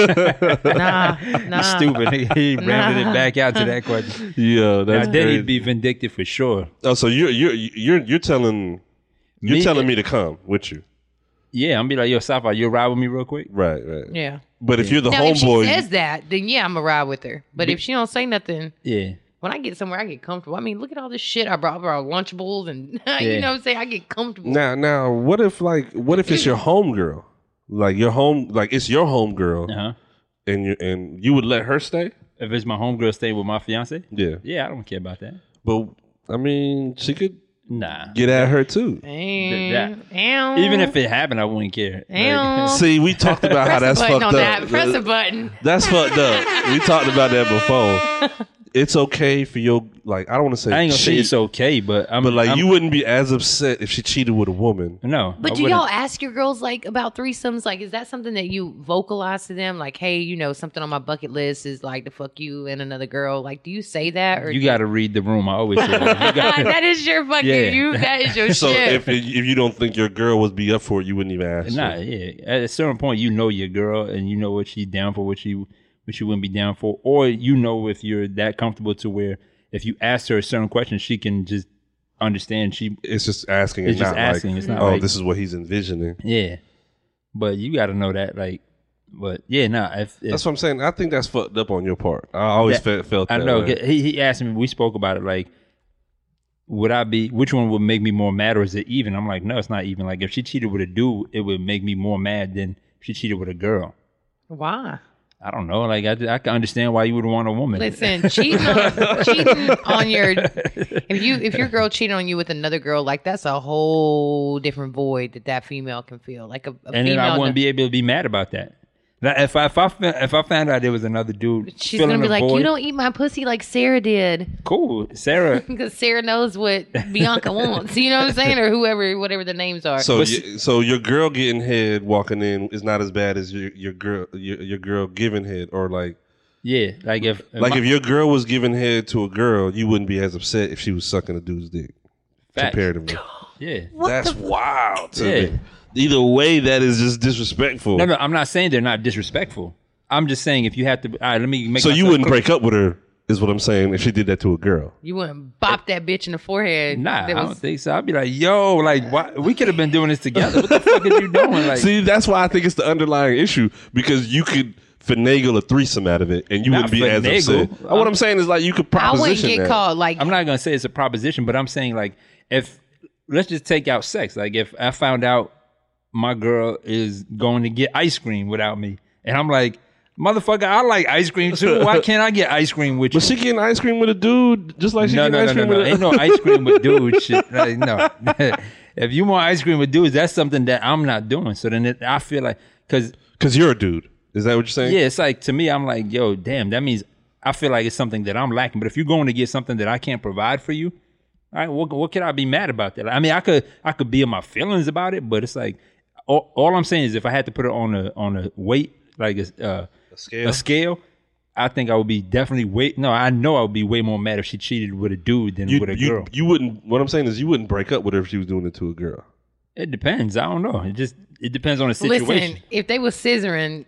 nah. Stupid. He rounded it back out to that question. Yeah, that's then he'd be vindictive for sure. Oh, so you're telling me to come with you? Yeah, I'm be like, yo, Safa, you'll ride with me real quick? Right. Yeah. But if you're the now, homeboy, if she says that, then yeah, I'm gonna ride with her. But if she don't say nothing, yeah. When I get somewhere, I get comfortable. I mean, look at all this shit I brought Lunchables and you know what I'm saying? I get comfortable. Now, what if it's your homegirl? Like it's your homegirl, and you would let her stay? If it's my homegirl staying with my fiance? Yeah, I don't care about that. But I mean, she could get at her too. Even if it happened, I wouldn't care. Like, see, we talked about how that's fucked up. Press a button. That's fucked up. We talked about that before. It's okay for your, like, I don't want to say I ain't gonna say it's okay, but you wouldn't be as upset if she cheated with a woman. No. But do y'all ask your girls like about threesomes? Like, is that something that you vocalize to them? Like, hey, you know, something on my bucket list is like to fuck you and another girl. Like, do you say that? Or you got to read the room. I always say that. That is your fucking that is your so shit. So if you don't think your girl would be up for it, you wouldn't even ask. Nah, yeah. At a certain point, you know your girl and you know what she's down for, what she wouldn't be down for, or you know if you're that comfortable to where if you ask her a certain question, she can just understand. It's just asking. It's just not asking. Like, it's not like, this is what he's envisioning. Yeah, but you got to know that. Like, but yeah, if that's what I'm saying. I think that's fucked up on your part. I always felt that. I know. Way. He asked me. We spoke about it. Like, which one would make me more mad, or is it even? I'm like, no, it's not even. Like, if she cheated with a dude, it would make me more mad than if she cheated with a girl. Why? I don't know. Like I can understand why you would want a woman. Listen, cheating on your if your girl cheated on you with another girl, like that's a whole different void that female can feel. Like a and female then I wouldn't be able to be mad about that. Now, if I found out there was another dude, she's gonna be like, void, you don't eat my pussy like Sarah did. Cool, Sarah, because Sarah knows what Bianca wants. You know what I'm saying, or whatever the names are. So, so your girl getting head walking in is not as bad as your girl giving head, or like like if your girl was giving head to a girl, you wouldn't be as upset if she was sucking a dude's dick. Facts. Comparatively, that's wild to me. Either way, that is just disrespectful. No, I'm not saying they're not disrespectful. I'm just saying if you have to, all right, let me make. So you wouldn't break up with her, is what I'm saying. If she did that to a girl, you wouldn't bop that bitch in the forehead. Nah, I don't think so. I'd be like, yo, like, why? We could have been doing this together. What the fuck are you doing? Like, see, that's why I think it's the underlying issue, because you could finagle a threesome out of it, and you wouldn't be as upset. What I'm saying is like you could proposition. I wouldn't get called like. I'm not gonna say it's a proposition, but I'm saying like if let's just take out sex. Like if I found out my girl is going to get ice cream without me, and I'm like, motherfucker, I like ice cream too. Why can't I get ice cream with you? But she getting ice cream with a dude, just like she getting ice cream with Ain't no ice cream with dudes. Shit. Like, no. If you want ice cream with dudes, that's something that I'm not doing. So then I feel like, because you're a dude. Is that what you're saying? Yeah, it's like, to me, I'm like, yo, damn, that means I feel like it's something that I'm lacking. But if you're going to get something that I can't provide for you, all right, what could I be mad about that? I mean, I could be in my feelings about it, but it's like, all I'm saying is if I had to put it on a weight, like a scale, I think I would be definitely I know I would be way more mad if she cheated with a dude than with a girl. You wouldn't. What I'm saying is you wouldn't break up with her if she was doing it to a girl. It depends. I don't know. It depends on the situation. Listen, if they were scissoring,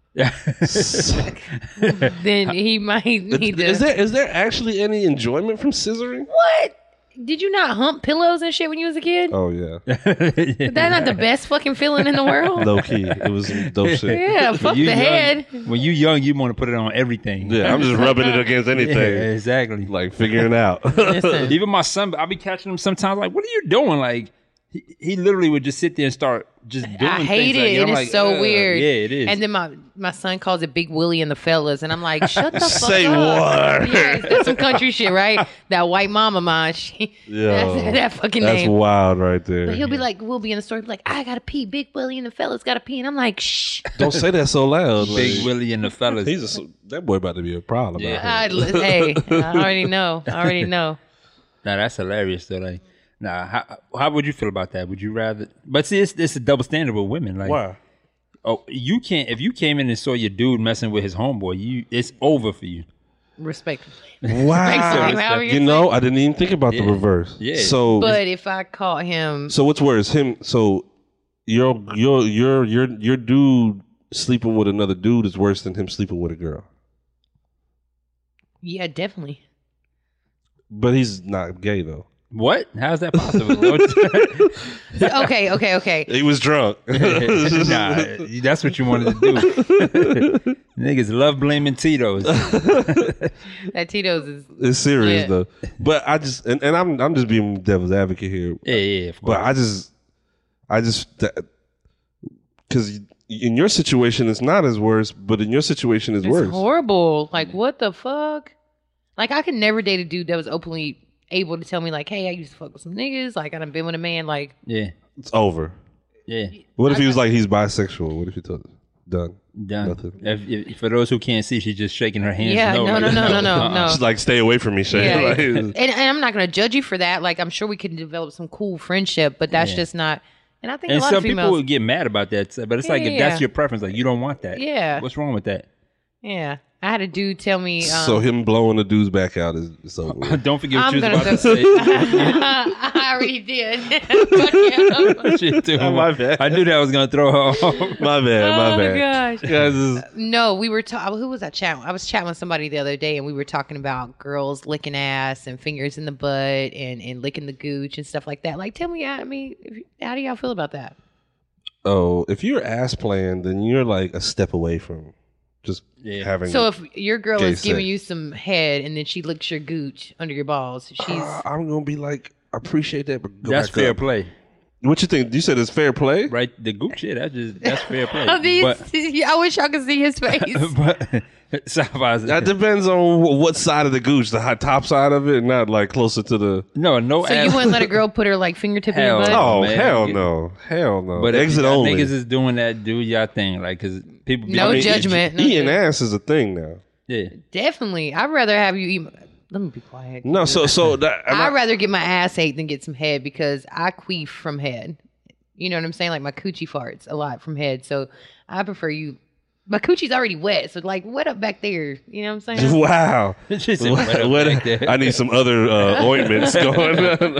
then he might need to. Is there actually any enjoyment from scissoring? What? Did you not hump pillows and shit when you was a kid? Oh yeah. Is that not the best fucking feeling in the world? Low key, it was some dope shit. Yeah, fuck the head. When you young, you want to put it on everything. Yeah, I'm just rubbing it against anything. Yeah, exactly. Like figuring out. Listen. Even my son, I'll be catching him sometimes. Like, what are you doing? Like, he literally would just sit there and start just doing things. I hate it. Like, It is so weird. Yeah, it is. And then my son calls it Big Willie and the Fellas, and I'm like, shut the fuck Say up. what? Yeah, that's some country shit, right? That white mama mine. That fucking That's name. wild right there. But he'll be like, we'll be in the store, he'll be like, I gotta pee. Big Willie and the Fellas gotta pee, and I'm like, shh. Don't say that so loud. Big like, Willie and the Fellas. that boy about to be a problem. Yeah. Hey, I already know. Nah, that's hilarious though. Like, nah, how would you feel about that? Would you rather? But see, it's a double standard with women. Like, Why? Oh, you can't. If you came in and saw your dude messing with his homeboy, it's over for you. Respectfully. Wow. However You know, I didn't even think about the reverse. Yeah. So, But if I caught him, so what's worse, him? So your dude sleeping with another dude is worse than him sleeping with a girl. yeah, definitely. But he's not gay though. What? How's that possible? Okay. He was drunk. Nah, that's what you wanted to do. Niggas love blaming Tito's. That Tito's is. It's serious Yeah. though. But I just and I'm just being devil's advocate here. Yeah, of course. But I just because in your situation it's not as worse, but in your situation it's worse. Horrible. Like, what the fuck? Like, I could never date a dude that was openly able to tell me, like, hey, I used to fuck with some niggas. Like, I done been with a man. Like, Yeah, It's over. yeah. What if he was like he's bisexual? What if he told done? Done. Nothing. If for those who can't see, she's just shaking her hands. yeah, no. Just like stay away from me, Shay. Yeah. Like, and I'm not going to judge you for that. Like, I'm sure we could develop some cool friendship, but that's just not. And I think And a lot some of females. people would get mad about that, but it's like if Yeah. that's your preference, like you don't want that. Yeah. What's wrong with that? Yeah. I had a dude tell me. so him blowing the dude's back out is over. with. Don't forget what I'm you was gonna about to go- say. I already did. Fuck yeah. Shit, too. My bad. I knew that was gonna throw her off. My bad. My Oh, bad. gosh. Guys, this is- No, we were talking. Who was I chatting? I was chatting with somebody the other day, and we were talking about girls licking ass and fingers in the butt and licking the gooch and stuff like that. Like, tell me, how do y'all feel about that? Oh, if you're ass playing, then you're like a step away from just having. So if your girl Gay is giving sex. you some head and then she licks your gooch under your balls, she's I'm gonna be like, I appreciate that, but go That's back fair up. play, What you think? You said it's fair play? right? The gooch shit. That's fair play. These- But I wish y'all could see his face. but That depends on what side of the gooch, the top side of it, not like closer to the. no So ass. you wouldn't let a girl put her like fingertip in your Hell butt? no. Oh man. hell no, hell no! But if exit y'all only. niggas is doing that, do y'all thing, like, because people. Be, No judgment. No Eating judgment. ass is a thing now. Yeah. Definitely. I'd rather have you eat. Let me be quiet. No, so that I'd rather get my ass ate than get some head because I queef from head. You know what I'm saying? Like my coochie farts a lot from head. So I prefer you. My coochie's already wet. So like wet up back there. You know what I'm saying? wow. She said, "Wet up back there." I need some other ointments going on.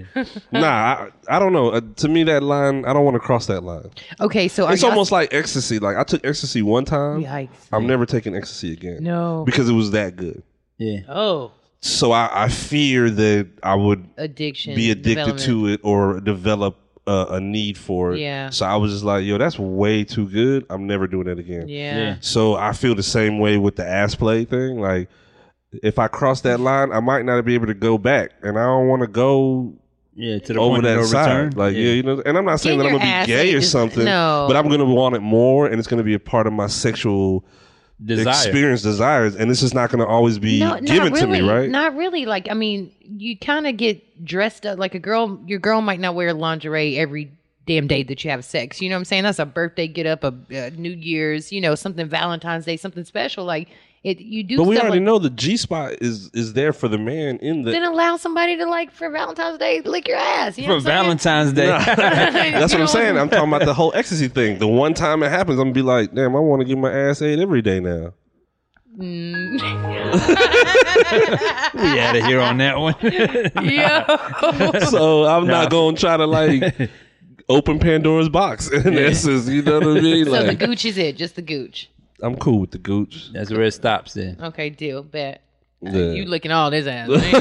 Nah, I don't know. To me, that line, I don't want to cross that line. Okay, so are It's y'all- almost like ecstasy. Like I took ecstasy one time. Yikes. I'm never taking ecstasy again. No. Because it was that good. Yeah. Oh, So I fear that I would addiction. be addicted development. to it or develop a need for it. Yeah. So I was just like, yo, that's way too good. I'm never doing that again. Yeah. So I feel the same way with the ass play thing. Like, if I cross that line, I might not be able to go back, and I don't want to go Yeah. To the over point of that no side. return. Like, yeah, you know. And I'm not saying that I'm your gonna ass be gay ate or is- something. no. But I'm gonna want it more, and it's gonna be a part of my sexual Desire. desires, and it's just not gonna always be given to me, right? Not really. Like, I mean, you kind of get dressed up like a girl. Your girl might not wear lingerie every damn day that you have sex. You know what I'm saying? That's a birthday get up, a New Year's, you know, something Valentine's Day, something special. Like, You do. But we stuff already like, know the G spot is there for the man in the. Then allow somebody to like for Valentine's Day lick your ass. You know For Valentine's Day. That's what I'm saying. I'm talking about the whole ecstasy thing. The one time it happens, I'm gonna be like, damn, I want to get my ass ate every day now. We out of here on that one. So I'm not gonna try to like open Pandora's box in essence. You know what I mean? So Like, the gooch is it? Just the gooch. I'm cool with the gooch. That's where it stops then. Okay, deal. Bet. Yeah. You licking all this ass. Nah,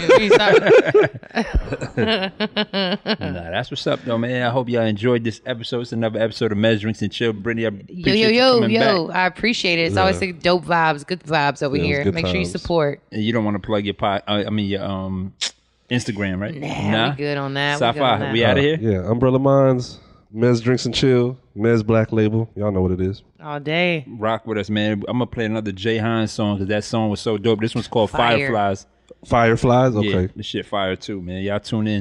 that's what's up, though, man. I hope y'all enjoyed this episode. It's another episode of Mez Drinks and Chill. Brittany, I appreciate you coming back. I appreciate it. It's always like dope vibes, good vibes over here. good Make sure you times. support. And you don't want to plug your your Instagram, right? Nah, we good on that. Safa, we out of here? Yeah, Umbrella Minds, Mez Drinks and Chill, Mez Black Label. Y'all know what it is. All day. Rock with us, man. I'm going to play another Jay Hines song because that song was so dope. This one's called Fire. Fireflies. Fireflies? Okay. Yeah, this shit fire too, man. Y'all tune in.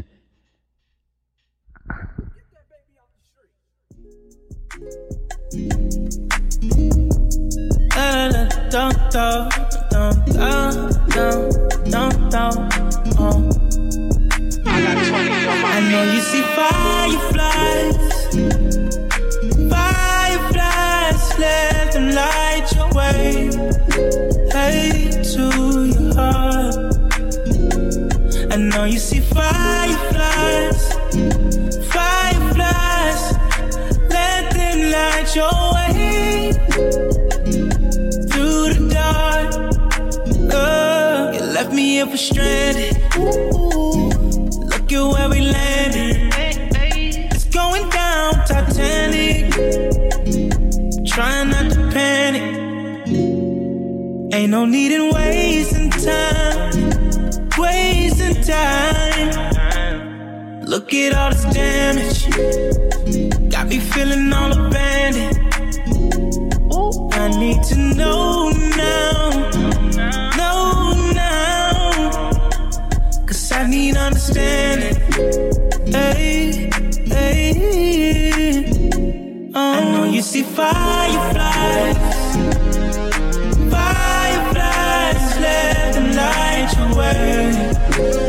I know you see fireflies, let them light your way, hey, to your heart. I know you see fireflies, let them light your way through the dark. You left me here for stranded. Look at where we landed. It's going down Titanic. Trying not to panic. Ain't no need in wasting time. Look at all this damage. Got me feeling all abandoned. I need to know now. Cause I need understanding. Hey. I know you see fireflies, let them light your way.